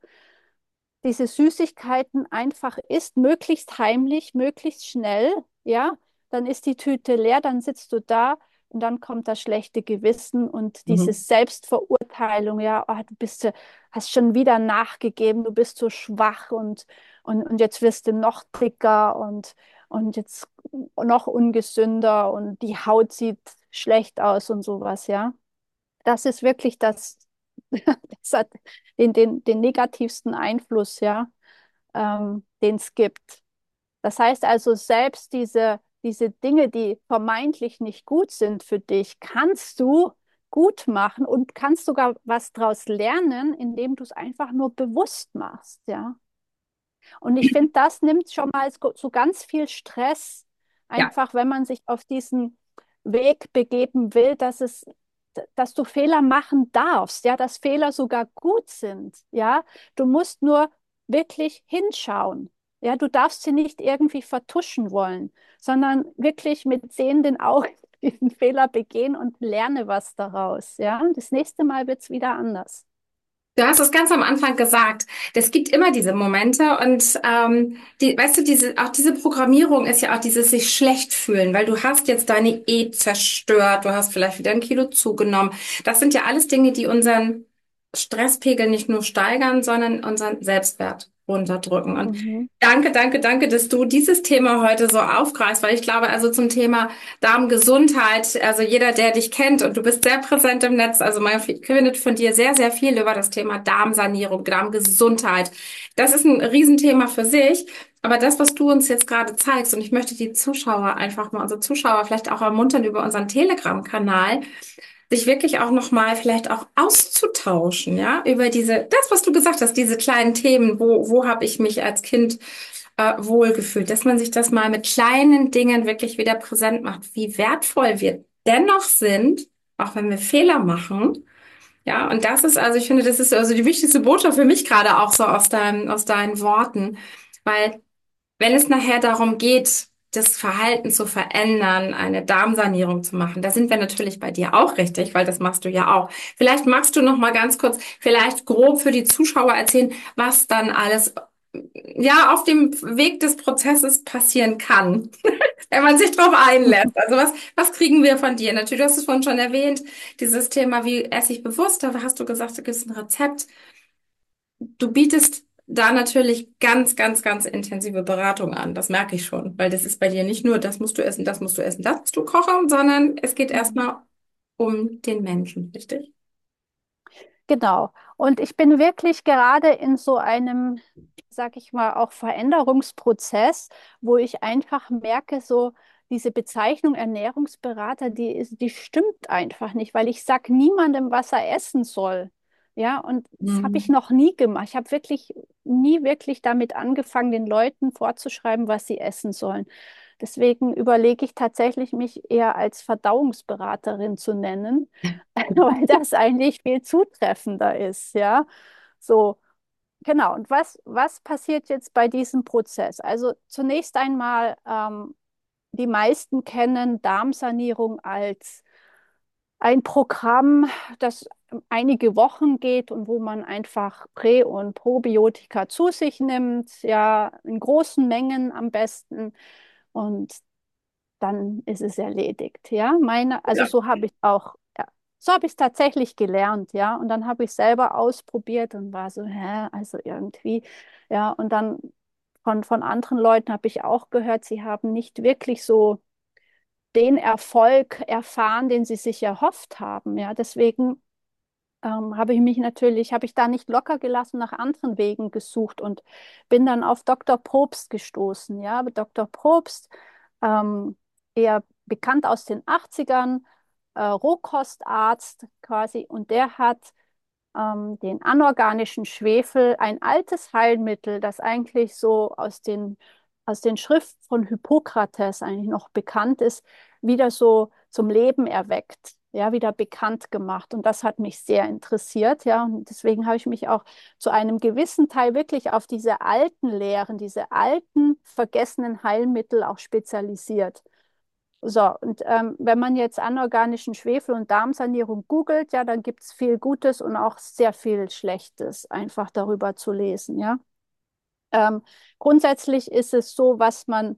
diese Süßigkeiten einfach isst, möglichst heimlich, möglichst schnell, ja, dann ist die Tüte leer, dann sitzt du da und dann kommt das schlechte Gewissen und diese Mhm. Selbstverurteilung, ja, oh, du bist, ja- hast schon wieder nachgegeben, du bist so schwach und, und, und jetzt wirst du noch dicker und, und jetzt noch ungesünder und die Haut sieht schlecht aus und sowas, ja. Das ist wirklich das, das hat den, den, den negativsten Einfluss, ja, ähm, den es gibt. Das heißt also, selbst diese, diese Dinge, die vermeintlich nicht gut sind für dich, kannst du gut machen und kannst sogar was daraus lernen, indem du es einfach nur bewusst machst, ja. Und ich finde, das nimmt schon mal so so ganz viel Stress, Ja. einfach wenn man sich auf diesen Weg begeben will, dass es, dass du Fehler machen darfst, ja, dass Fehler sogar gut sind, ja. Du musst nur wirklich hinschauen. Ja, du darfst sie nicht irgendwie vertuschen wollen, sondern wirklich mit sehenden Augen diesen Fehler begehen und lerne was daraus, ja. Und das nächste Mal wird es wieder anders. Du hast es ganz am Anfang gesagt. Es gibt immer diese Momente und ähm, die, weißt du, diese auch diese Programmierung ist ja auch dieses sich schlecht fühlen, weil du hast jetzt deine Ehe zerstört, du hast vielleicht wieder ein Kilo zugenommen. Das sind ja alles Dinge, die unseren Stresspegel nicht nur steigern, sondern unseren Selbstwert runterdrücken. Und Mhm. danke, danke, danke, dass du dieses Thema heute so aufgreifst, weil ich glaube, also zum Thema Darmgesundheit, also jeder, der dich kennt und du bist sehr präsent im Netz, also man findet von dir sehr, sehr viel über das Thema Darmsanierung, Darmgesundheit. Das ist ein Riesenthema für sich. Aber das, was du uns jetzt gerade zeigst, und ich möchte die Zuschauer einfach mal, unsere Zuschauer vielleicht auch ermuntern über unseren Telegram-Kanal, sich wirklich auch nochmal vielleicht auch auszutauschen, ja, über diese, das, was du gesagt hast, diese kleinen Themen, wo, wo habe ich mich als Kind äh, wohlgefühlt, dass man sich das mal mit kleinen Dingen wirklich wieder präsent macht, wie wertvoll wir dennoch sind, auch wenn wir Fehler machen. Ja, und das ist, also ich finde, das ist also die wichtigste Botschaft für mich gerade auch so aus deinem, aus deinen Worten, weil wenn es nachher darum geht, das Verhalten zu verändern, eine Darmsanierung zu machen, da sind wir natürlich bei dir auch richtig, weil das machst du ja auch. Vielleicht magst du noch mal ganz kurz, vielleicht grob für die Zuschauer erzählen, was dann alles, ja, auf dem Weg des Prozesses passieren kann, wenn man sich darauf einlässt. Also was, was kriegen wir von dir? Natürlich, du hast es vorhin schon erwähnt, dieses Thema, wie esse ich bewusst, da hast du gesagt, da gibt es ein Rezept. Du bietest da natürlich ganz, ganz, ganz intensive Beratung an. Das merke ich schon, weil das ist bei dir nicht nur, das musst du essen, das musst du essen, das musst du kochen, sondern es geht Mhm. erstmal um den Menschen, richtig? Genau. Und ich bin wirklich gerade in so einem, sag ich mal, auch Veränderungsprozess, wo ich einfach merke, so diese Bezeichnung Ernährungsberater, die ist, die stimmt einfach nicht, weil ich sag niemandem, was er essen soll. Ja, und das habe ich Mhm. noch nie gemacht. Ich habe wirklich nie wirklich damit angefangen, den Leuten vorzuschreiben, was sie essen sollen. Deswegen überlege ich tatsächlich, mich eher als Verdauungsberaterin zu nennen, weil das eigentlich viel zutreffender ist, ja. So, genau. Und was, was passiert jetzt bei diesem Prozess? Also zunächst einmal, ähm, die meisten kennen Darmsanierung als ein Programm, das einige Wochen geht und wo man einfach Prä- und Probiotika zu sich nimmt, ja, in großen Mengen am besten. Und dann ist es erledigt. Ja, meine, also Ja. so habe ich auch, ja, so habe ich es tatsächlich gelernt, ja. Und dann habe ich selber ausprobiert und war so, hä, also irgendwie, ja. Und dann von, von anderen Leuten habe ich auch gehört, sie haben nicht wirklich so den Erfolg erfahren, den sie sich erhofft haben. Ja, deswegen ähm, habe ich mich natürlich, habe ich da nicht locker gelassen, nach anderen Wegen gesucht und bin dann auf Doktor Probst gestoßen. Ja, aber Doktor Probst, ähm, eher bekannt aus den Achtzigern, äh, Rohkostarzt quasi, und der hat ähm, den anorganischen Schwefel, ein altes Heilmittel, das eigentlich so aus den, aus den Schriften von Hippokrates eigentlich noch bekannt ist, wieder so zum Leben erweckt, ja, wieder bekannt gemacht. Und das hat mich sehr interessiert, ja. Und deswegen habe ich mich auch zu einem gewissen Teil wirklich auf diese alten Lehren, diese alten vergessenen Heilmittel auch spezialisiert. So, und ähm, wenn man jetzt anorganischen Schwefel und Darmsanierung googelt, ja, dann gibt es viel Gutes und auch sehr viel Schlechtes, einfach darüber zu lesen, ja. Ähm, grundsätzlich ist es so, was man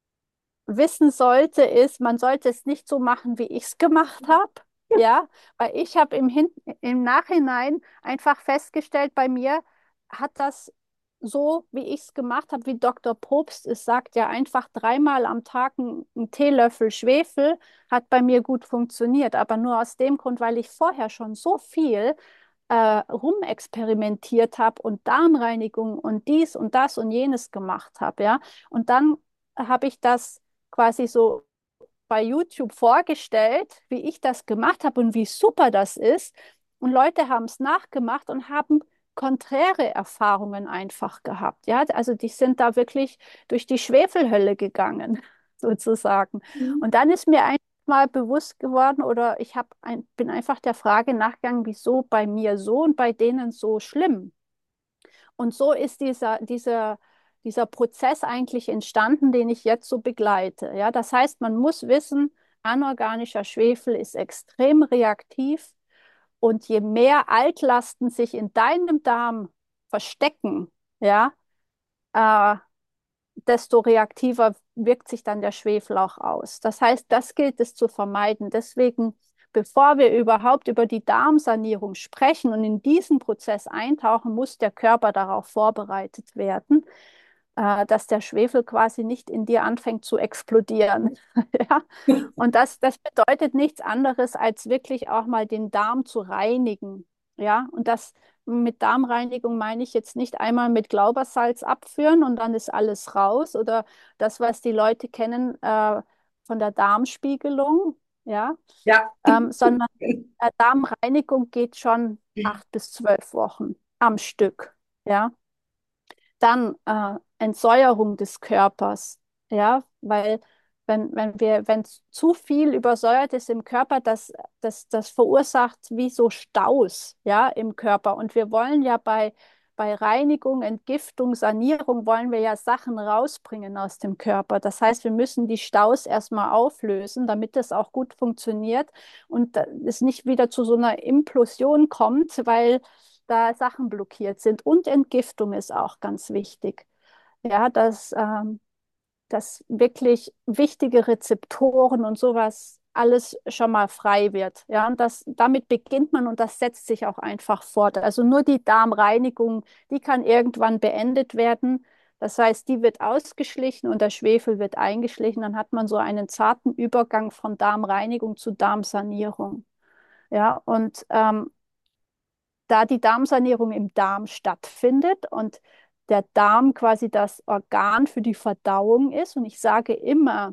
wissen sollte, ist, man sollte es nicht so machen, wie ich es gemacht habe. Ja, weil ich habe im, Hin im Nachhinein einfach festgestellt, bei mir hat das so, wie ich es gemacht habe, wie Doktor Probst es sagt, ja einfach dreimal am Tag ein, ein Teelöffel Schwefel hat bei mir gut funktioniert. Aber nur aus dem Grund, weil ich vorher schon so viel äh, rumexperimentiert habe und Darmreinigung und dies und das und jenes gemacht habe, ja. Und dann habe ich das quasi so bei YouTube vorgestellt, wie ich das gemacht habe und wie super das ist. Und Leute haben es nachgemacht und haben konträre Erfahrungen einfach gehabt. Ja, also die sind da wirklich durch die Schwefelhölle gegangen, sozusagen. Mhm. Und dann ist mir einfach mal bewusst geworden oder ich hab ein, bin einfach der Frage nachgegangen, wieso bei mir so und bei denen so schlimm. Und so ist dieser, dieser, dieser Prozess eigentlich entstanden, den ich jetzt so begleite. Ja, das heißt, man muss wissen, anorganischer Schwefel ist extrem reaktiv und je mehr Altlasten sich in deinem Darm verstecken, ja, äh, desto reaktiver wirkt sich dann der Schwefel auch aus. Das heißt, das gilt es zu vermeiden. Deswegen, bevor wir überhaupt über die Darmsanierung sprechen und in diesen Prozess eintauchen, muss der Körper darauf vorbereitet werden, äh, dass der Schwefel quasi nicht in dir anfängt zu explodieren. Ja? Und das, das bedeutet nichts anderes, als wirklich auch mal den Darm zu reinigen. Ja, und das mit Darmreinigung meine ich jetzt nicht einmal mit Glaubersalz abführen und dann ist alles raus oder das, was die Leute kennen äh, von der Darmspiegelung, ja, Ja. ähm, sondern äh, Darmreinigung geht schon acht bis zwölf Wochen am Stück, ja. Dann äh, Entsäuerung des Körpers, ja, weil wenn, wenn wir, wenn zu viel übersäuert ist im Körper, das, das, das verursacht wie so Staus, ja, im Körper. Und wir wollen ja bei, bei Reinigung, Entgiftung, Sanierung, wollen wir ja Sachen rausbringen aus dem Körper. Das heißt, wir müssen die Staus erstmal auflösen, damit das auch gut funktioniert und da- es nicht wieder zu so einer Implosion kommt, weil da Sachen blockiert sind. Und Entgiftung ist auch ganz wichtig. Ja, dass, ähm, dass wirklich wichtige Rezeptoren und sowas alles schon mal frei wird. Ja, und das, damit beginnt man und das setzt sich auch einfach fort. Also nur die Darmreinigung, die kann irgendwann beendet werden. Das heißt, die wird ausgeschlichen und der Schwefel wird eingeschlichen. Dann hat man so einen zarten Übergang von Darmreinigung zu Darmsanierung. Ja, und ähm, da die Darmsanierung im Darm stattfindet und der Darm quasi das Organ für die Verdauung ist. Und ich sage immer,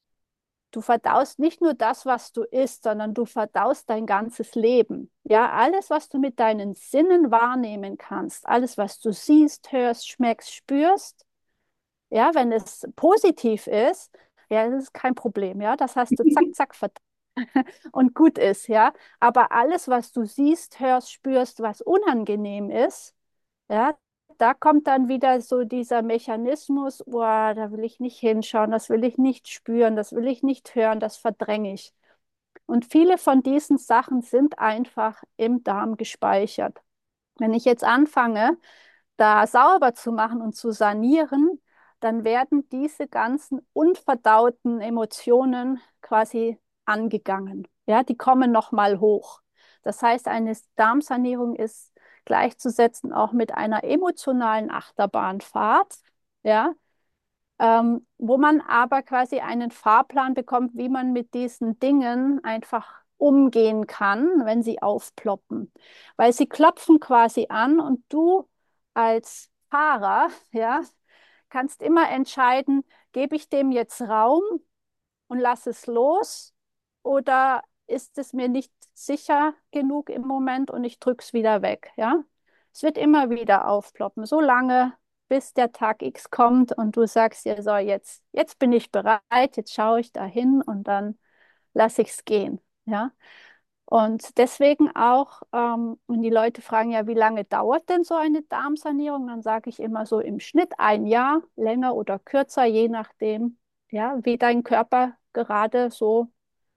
du verdaust nicht nur das, was du isst, sondern du verdaust dein ganzes Leben. Ja, alles, was du mit deinen Sinnen wahrnehmen kannst, alles, was du siehst, hörst, schmeckst, spürst, ja, wenn es positiv ist, ja, das ist kein Problem. Ja, das hast du zack, zack verdaut und gut ist, ja. Aber alles, was du siehst, hörst, spürst, was unangenehm ist, ja, da kommt dann wieder so dieser Mechanismus, boah, da will ich nicht hinschauen, das will ich nicht spüren, das will ich nicht hören, das verdränge ich. Und viele von diesen Sachen sind einfach im Darm gespeichert. Wenn ich jetzt anfange, da sauber zu machen und zu sanieren, dann werden diese ganzen unverdauten Emotionen quasi angegangen. Ja, die kommen nochmal hoch. Das heißt, eine Darmsanierung ist gleichzusetzen auch mit einer emotionalen Achterbahnfahrt. Ja, ähm, wo man aber quasi einen Fahrplan bekommt, wie man mit diesen Dingen einfach umgehen kann, wenn sie aufploppen. Weil sie klopfen quasi an und du als Fahrer, ja, kannst immer entscheiden, gebe ich dem jetzt Raum und lasse es los oder ist es mir nicht sicher genug im Moment und ich drücke es wieder weg, ja? Es wird immer wieder aufploppen, so lange, bis der Tag X kommt und du sagst dir, so, jetzt, jetzt bin ich bereit, jetzt schaue ich dahin und dann lasse ich es gehen, ja? Und deswegen auch, ähm, wenn die Leute fragen, ja, wie lange dauert denn so eine Darmsanierung, dann sage ich immer so im Schnitt ein Jahr, länger oder kürzer, je nachdem, ja, wie dein Körper gerade so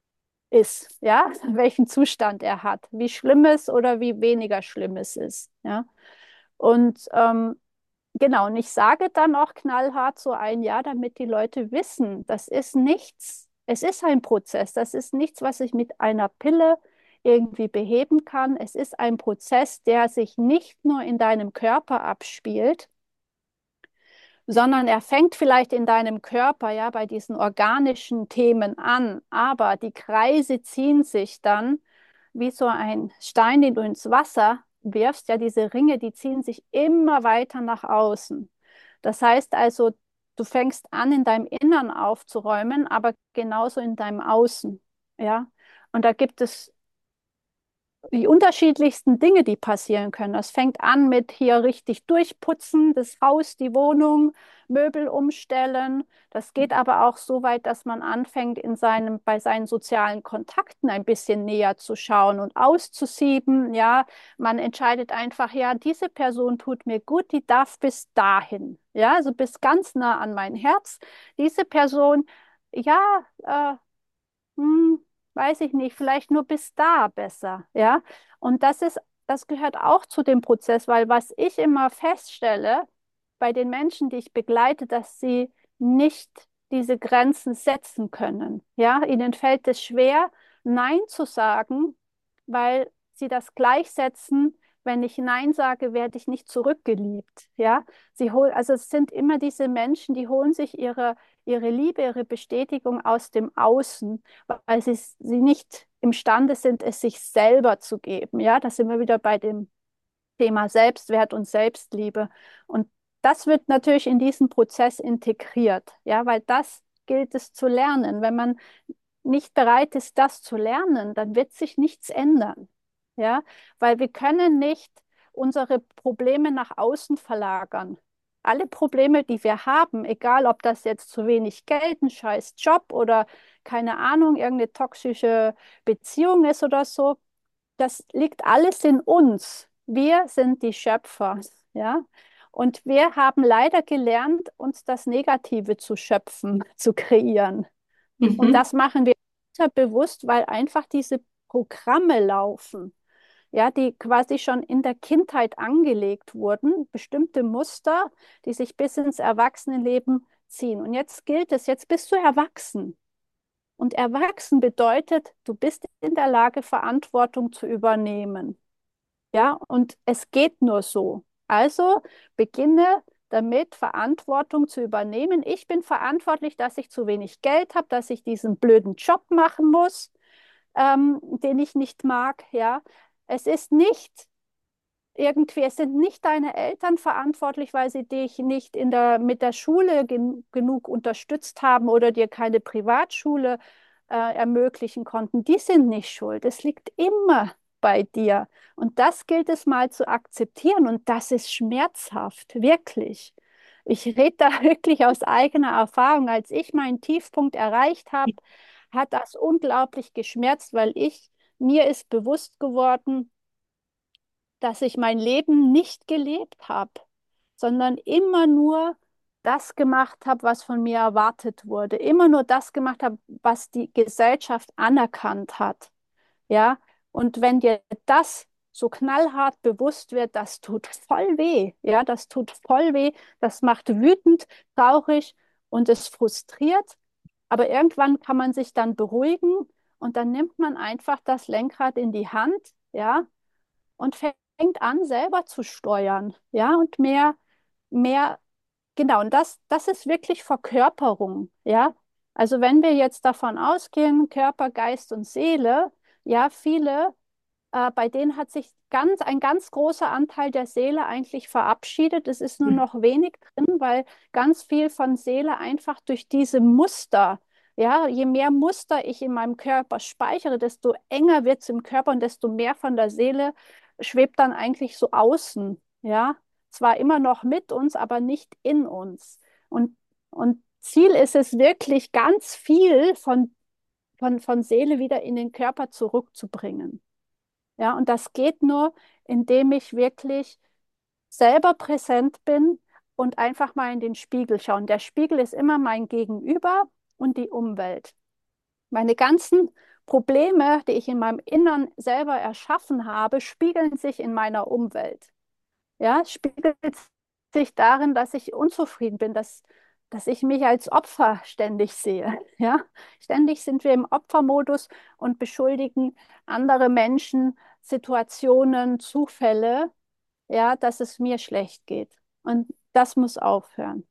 ist, ja, welchen Zustand er hat, wie schlimm es oder wie weniger schlimm es ist, ja. Und ähm, genau, und ich sage dann auch knallhart so ein Jahr, damit die Leute wissen, das ist nichts, es ist ein Prozess, das ist nichts, was ich mit einer Pille irgendwie beheben kann. Es ist ein Prozess, der sich nicht nur in deinem Körper abspielt, sondern er fängt vielleicht in deinem Körper, ja, bei diesen organischen Themen an, aber die Kreise ziehen sich dann wie so ein Stein, den du ins Wasser wirfst, ja, diese Ringe, die ziehen sich immer weiter nach außen. Das heißt also, du fängst an, in deinem Innern aufzuräumen, aber genauso in deinem Außen, ja. Und da gibt es die unterschiedlichsten Dinge, die passieren können. Das fängt an mit hier richtig durchputzen, das Haus, die Wohnung, Möbel umstellen. Das geht aber auch so weit, dass man anfängt, in seinem, bei seinen sozialen Kontakten ein bisschen näher zu schauen und auszusieben. Ja, man entscheidet einfach, ja, diese Person tut mir gut, die darf bis dahin. Ja, also bis ganz nah an mein Herz. Diese Person, ja, äh, hm, weiß ich nicht, vielleicht nur bis da besser, ja. Und das ist, das gehört auch zu dem Prozess, weil was ich immer feststelle bei den Menschen, die ich begleite, dass sie nicht diese Grenzen setzen können. Ja, ihnen fällt es schwer, Nein zu sagen, weil sie das gleichsetzen. Wenn ich Nein sage, werde ich nicht zurückgeliebt. Ja, sie holen, also es sind immer diese Menschen, die holen sich ihre, ihre Liebe, ihre Bestätigung aus dem Außen, weil sie, sie nicht imstande sind, es sich selber zu geben. Ja, da sind wir wieder bei dem Thema Selbstwert und Selbstliebe. Und das wird natürlich in diesen Prozess integriert, ja, weil das gilt es zu lernen. Wenn man nicht bereit ist, das zu lernen, dann wird sich nichts ändern, ja, weil wir können nicht unsere Probleme nach außen verlagern. Alle Probleme, die wir haben, egal ob das jetzt zu wenig Geld, ein scheiß Job oder keine Ahnung, irgendeine toxische Beziehung ist oder so, das liegt alles in uns. Wir sind die Schöpfer, ja. Und wir haben leider gelernt, uns das Negative zu schöpfen, zu kreieren. Und Mhm. das machen wir bewusst, weil einfach diese Programme laufen, ja, die quasi schon in der Kindheit angelegt wurden, bestimmte Muster, die sich bis ins Erwachsenenleben ziehen. Und jetzt gilt es, jetzt bist du erwachsen. Und erwachsen bedeutet, du bist in der Lage, Verantwortung zu übernehmen. Ja, und es geht nur so. Also beginne damit, Verantwortung zu übernehmen. Ich bin verantwortlich, dass ich zu wenig Geld habe, dass ich diesen blöden Job machen muss, ähm, den ich nicht mag. Ja, es ist nicht irgendwie, es sind nicht deine Eltern verantwortlich, weil sie dich nicht in der, mit der Schule gen genug unterstützt haben oder dir keine Privatschule äh, ermöglichen konnten. Die sind nicht schuld. Es liegt immer bei dir. Und das gilt es mal zu akzeptieren. Und das ist schmerzhaft, wirklich. Ich rede da wirklich aus eigener Erfahrung. Als ich meinen Tiefpunkt erreicht habe, hat das unglaublich geschmerzt, weil ich, mir ist bewusst geworden, dass ich mein Leben nicht gelebt habe, sondern immer nur das gemacht habe, was von mir erwartet wurde, immer nur das gemacht habe, was die Gesellschaft anerkannt hat. Ja, und wenn dir das so knallhart bewusst wird, das tut voll weh. Ja, das tut voll weh. Das macht wütend, traurig und es frustriert. Aber irgendwann kann man sich dann beruhigen und dann nimmt man einfach das Lenkrad in die Hand, ja, und fängt an, selber zu steuern, ja, und mehr, mehr, genau, und das, das ist wirklich Verkörperung, ja. Also wenn wir jetzt davon ausgehen, Körper, Geist und Seele, ja, viele, äh, bei denen hat sich ganz, ein ganz großer Anteil der Seele eigentlich verabschiedet. Es ist nur noch wenig drin, weil ganz viel von Seele einfach durch diese Muster, ja, je mehr Muster ich in meinem Körper speichere, desto enger wird es im Körper und desto mehr von der Seele schwebt dann eigentlich so außen, ja. Zwar immer noch mit uns, aber nicht in uns. Und, und Ziel ist es wirklich, ganz viel von, von, von Seele wieder in den Körper zurückzubringen. Ja, und das geht nur, indem ich wirklich selber präsent bin und einfach mal in den Spiegel schaue. Und der Spiegel ist immer mein Gegenüber und die Umwelt. Meine ganzen Probleme, die ich in meinem Innern selber erschaffen habe, spiegeln sich in meiner Umwelt. Ja, es spiegelt sich darin, dass ich unzufrieden bin, dass, dass ich mich als Opfer ständig sehe. Ja, ständig sind wir im Opfermodus und beschuldigen andere Menschen, Situationen, Zufälle, ja, dass es mir schlecht geht. Und das muss aufhören.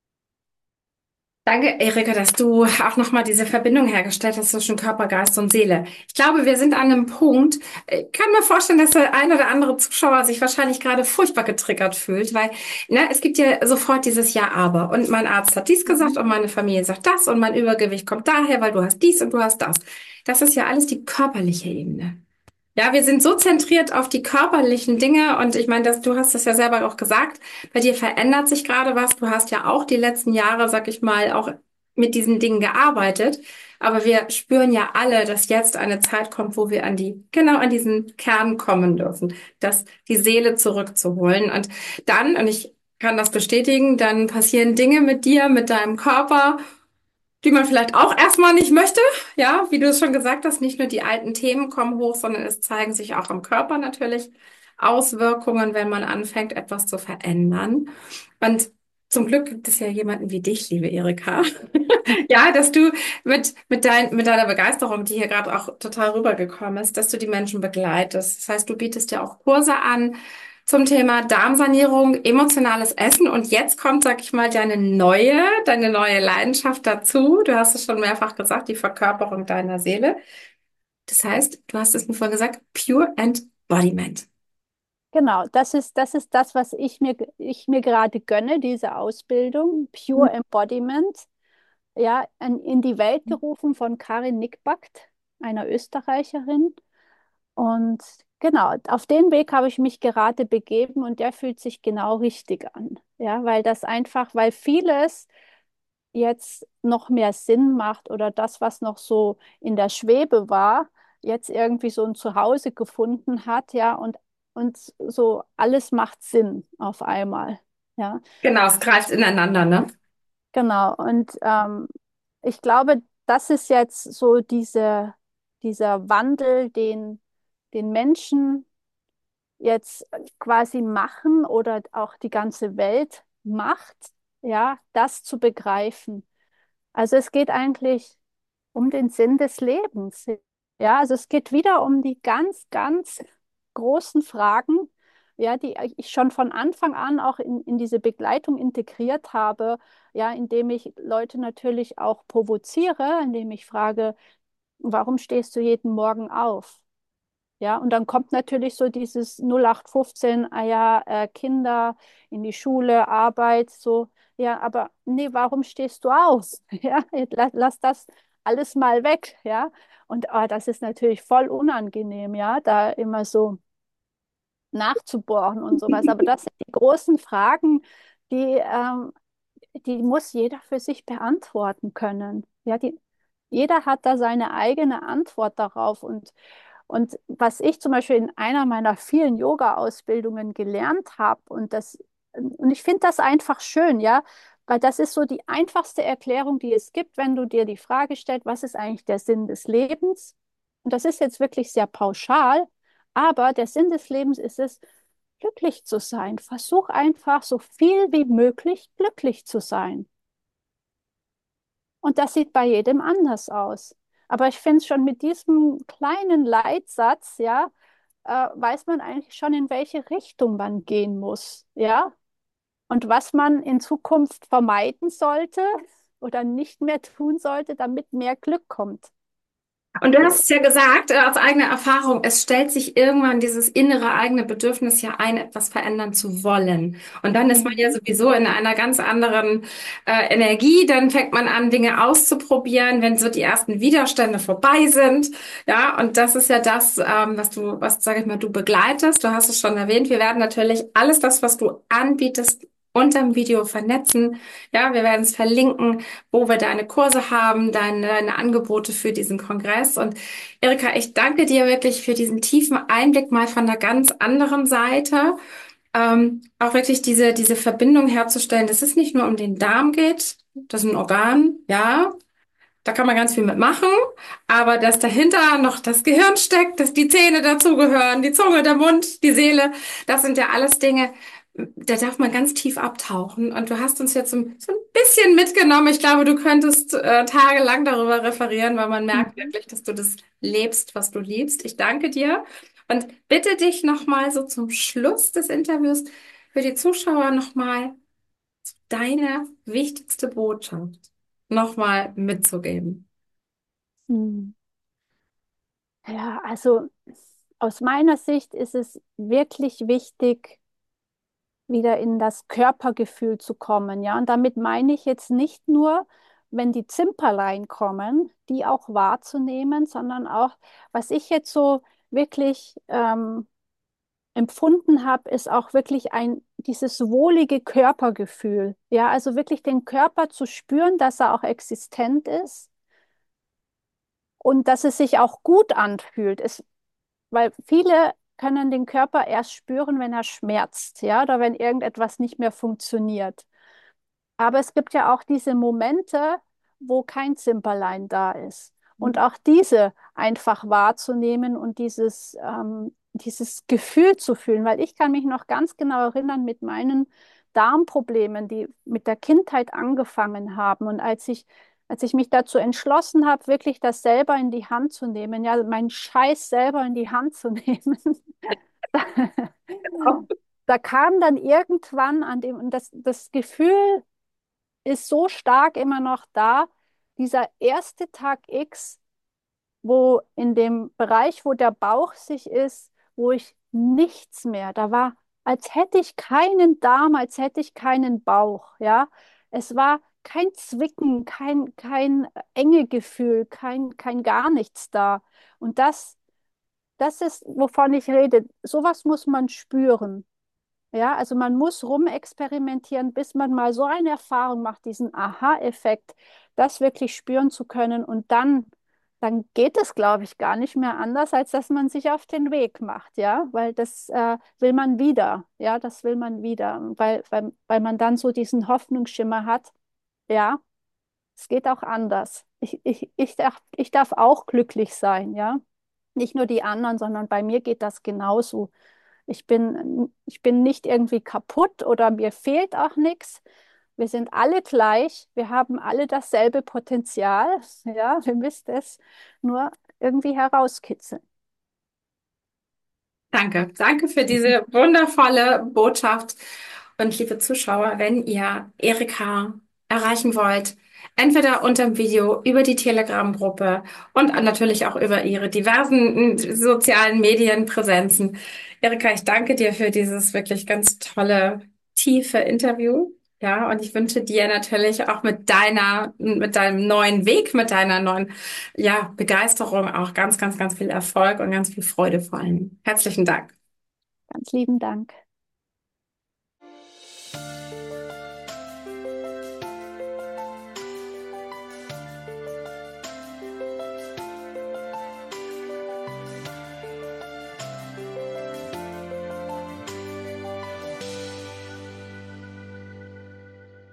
Danke, Erika, dass du auch nochmal diese Verbindung hergestellt hast zwischen Körper, Geist und Seele. Ich glaube, wir sind an einem Punkt. Ich kann mir vorstellen, dass der ein oder andere Zuschauer sich wahrscheinlich gerade furchtbar getriggert fühlt, weil ne, es gibt ja sofort dieses Ja, aber. Und mein Arzt hat dies gesagt Mhm. und meine Familie sagt das und mein Übergewicht kommt daher, weil du hast dies und du hast das. Das ist ja alles die körperliche Ebene. Ja, wir sind so zentriert auf die körperlichen Dinge und ich meine, dass du hast das ja selber auch gesagt, bei dir verändert sich gerade was. Du hast ja auch die letzten Jahre, sag ich mal, auch mit diesen Dingen gearbeitet. Aber wir spüren ja alle, dass jetzt eine Zeit kommt, wo wir an die, genau an diesen Kern kommen dürfen, dass die Seele zurückzuholen. Und dann, und ich kann das bestätigen, dann passieren Dinge mit dir, mit deinem Körper, die man vielleicht auch erstmal nicht möchte. Ja, wie du es schon gesagt hast, nicht nur die alten Themen kommen hoch, sondern es zeigen sich auch im Körper natürlich Auswirkungen, wenn man anfängt, etwas zu verändern. Und zum Glück gibt es ja jemanden wie dich, liebe Erika. Ja, dass du mit, mit dein, mit deiner Begeisterung, die hier gerade auch total rübergekommen ist, dass du die Menschen begleitest. Das heißt, du bietest ja auch Kurse an zum Thema Darmsanierung, emotionales Essen. Und jetzt kommt, sag ich mal, deine neue, deine neue Leidenschaft dazu. Du hast es schon mehrfach gesagt, die Verkörperung deiner Seele. Das heißt, du hast es mir vorhin gesagt, Pure Embodiment. Genau, das ist, das ist das, was ich mir, ich mir gerade gönne, diese Ausbildung, Pure Embodiment, ja, in, in die Welt gerufen von Karin Nickbackt, einer Österreicherin. Und genau, auf den Weg habe ich mich gerade begeben und der fühlt sich genau richtig an. Ja, weil das einfach, weil vieles jetzt noch mehr Sinn macht oder das, was noch so in der Schwebe war, jetzt irgendwie so ein Zuhause gefunden hat, ja, und, und so alles macht Sinn auf einmal. Ja, Genau, es greift ineinander, ne? genau. Und ähm, ich glaube, das ist jetzt so diese, dieser Wandel, den, den Menschen jetzt quasi machen oder auch die ganze Welt macht, ja, das zu begreifen. Also es geht eigentlich um den Sinn des Lebens. Ja, also es geht wieder um die ganz, ganz großen Fragen, ja, die ich schon von Anfang an auch in, in diese Begleitung integriert habe, ja, indem ich Leute natürlich auch provoziere, indem ich frage, warum stehst du jeden Morgen auf? Ja, und dann kommt natürlich so dieses null acht fünfzehn, ah ja, äh, Kinder in die Schule, Arbeit, so, ja, aber nee, warum stehst du auf? Ja, lass, lass das alles mal weg, ja. Und ah, das ist natürlich voll unangenehm, ja, da immer so nachzubohren und sowas. Aber das sind die großen Fragen, die, ähm, die muss jeder für sich beantworten können. Ja, die, jeder hat da seine eigene Antwort darauf. Und und was ich zum Beispiel in einer meiner vielen Yoga-Ausbildungen gelernt habe, und das, und ich finde das einfach schön, ja, weil das ist so die einfachste Erklärung, die es gibt, wenn du dir die Frage stellst, was ist eigentlich der Sinn des Lebens? Und das ist jetzt wirklich sehr pauschal, aber der Sinn des Lebens ist es, glücklich zu sein. Versuch einfach so viel wie möglich glücklich zu sein. Und das sieht bei jedem anders aus. Aber ich finde schon mit diesem kleinen Leitsatz, ja, äh, weiß man eigentlich schon, in welche Richtung man gehen muss, ja, und was man in Zukunft vermeiden sollte oder nicht mehr tun sollte, damit mehr Glück kommt. Und du hast es ja gesagt, äh, aus eigener Erfahrung, es stellt sich irgendwann dieses innere eigene Bedürfnis ja ein, etwas verändern zu wollen. Und dann ist man ja Mhm. sowieso in einer ganz anderen äh, Energie. Dann fängt man an, Dinge auszuprobieren, wenn so die ersten Widerstände vorbei sind. Ja, und das ist ja das, ähm, was du, was, sag ich mal, du begleitest. Du hast es schon erwähnt. Wir werden natürlich alles das, was du anbietest, unterm Video vernetzen. Ja, wir werden es verlinken, wo wir deine Kurse haben, deine, deine Angebote für diesen Kongress. Und Erika, ich danke dir wirklich für diesen tiefen Einblick mal von einer ganz anderen Seite. Ähm, auch wirklich diese, diese Verbindung herzustellen, dass es nicht nur um den Darm geht, das ist ein Organ, ja, da kann man ganz viel mitmachen, aber dass dahinter noch das Gehirn steckt, dass die Zähne dazugehören, die Zunge, der Mund, die Seele, das sind ja alles Dinge, da darf man ganz tief abtauchen. Und du hast uns jetzt so ein, so ein bisschen mitgenommen. Ich glaube, du könntest äh, tagelang darüber referieren, weil man merkt Mhm. wirklich, dass du das lebst, was du liebst. Ich danke dir und bitte dich nochmal so zum Schluss des Interviews für die Zuschauer nochmal deine wichtigste Botschaft nochmal mitzugeben. Mhm. Ja, also aus meiner Sicht ist es wirklich wichtig, wieder in das Körpergefühl zu kommen. Ja, und damit meine ich jetzt nicht nur, wenn die Zimperlein kommen, die auch wahrzunehmen, sondern auch, was ich jetzt so wirklich ähm, empfunden habe, ist auch wirklich ein dieses wohlige Körpergefühl. Ja, also wirklich den Körper zu spüren, dass er auch existent ist und dass es sich auch gut anfühlt. Es, weil viele können den Körper erst spüren, wenn er schmerzt, ja, oder wenn irgendetwas nicht mehr funktioniert. Aber es gibt ja auch diese Momente, wo kein Zimperlein da ist. Und auch diese einfach wahrzunehmen und dieses, ähm, dieses Gefühl zu fühlen, weil ich kann mich noch ganz genau erinnern mit meinen Darmproblemen, die mit der Kindheit angefangen haben. Und als ich, als ich mich dazu entschlossen habe, wirklich das selber in die Hand zu nehmen, ja, meinen Scheiß selber in die Hand zu nehmen, da kam dann irgendwann an dem, und das, das Gefühl, ist so stark immer noch da. Dieser erste Tag X, wo in dem Bereich, wo der Bauch sich ist, wo ich nichts mehr. Da war, als hätte ich keinen Darm, als hätte ich keinen Bauch, ja. Es war kein Zwicken, kein, kein Engegefühl, kein, kein gar nichts da. Und das, das ist, wovon ich rede. Sowas muss man spüren. Ja, also man muss rumexperimentieren, bis man mal so eine Erfahrung macht, diesen Aha-Effekt, das wirklich spüren zu können. Und dann, dann geht es, glaube ich, gar nicht mehr anders, als dass man sich auf den Weg macht, ja, weil das äh, will man wieder, ja, das will man wieder, weil, weil, weil man dann so diesen Hoffnungsschimmer hat, ja, es geht auch anders. Ich, ich, ich darf, ich darf auch glücklich sein, ja. Nicht nur die anderen, sondern bei mir geht das genauso. Ich bin, ich bin nicht irgendwie kaputt oder mir fehlt auch nichts. Wir sind alle gleich. Wir haben alle dasselbe Potenzial. Ja, wir müssen es nur irgendwie herauskitzeln. Danke, danke für diese wundervolle Botschaft. Und liebe Zuschauer, wenn ihr Erika erreichen wollt, entweder unter dem Video, über die Telegram-Gruppe und natürlich auch über ihre diversen äh, sozialen Medienpräsenzen. Erika, ich danke dir für dieses wirklich ganz tolle, tiefe Interview. Ja, und ich wünsche dir natürlich auch mit deiner, mit deinem neuen Weg, mit deiner neuen, ja, Begeisterung auch ganz, ganz, ganz viel Erfolg und ganz viel Freude vor allem. Herzlichen Dank. Ganz lieben Dank.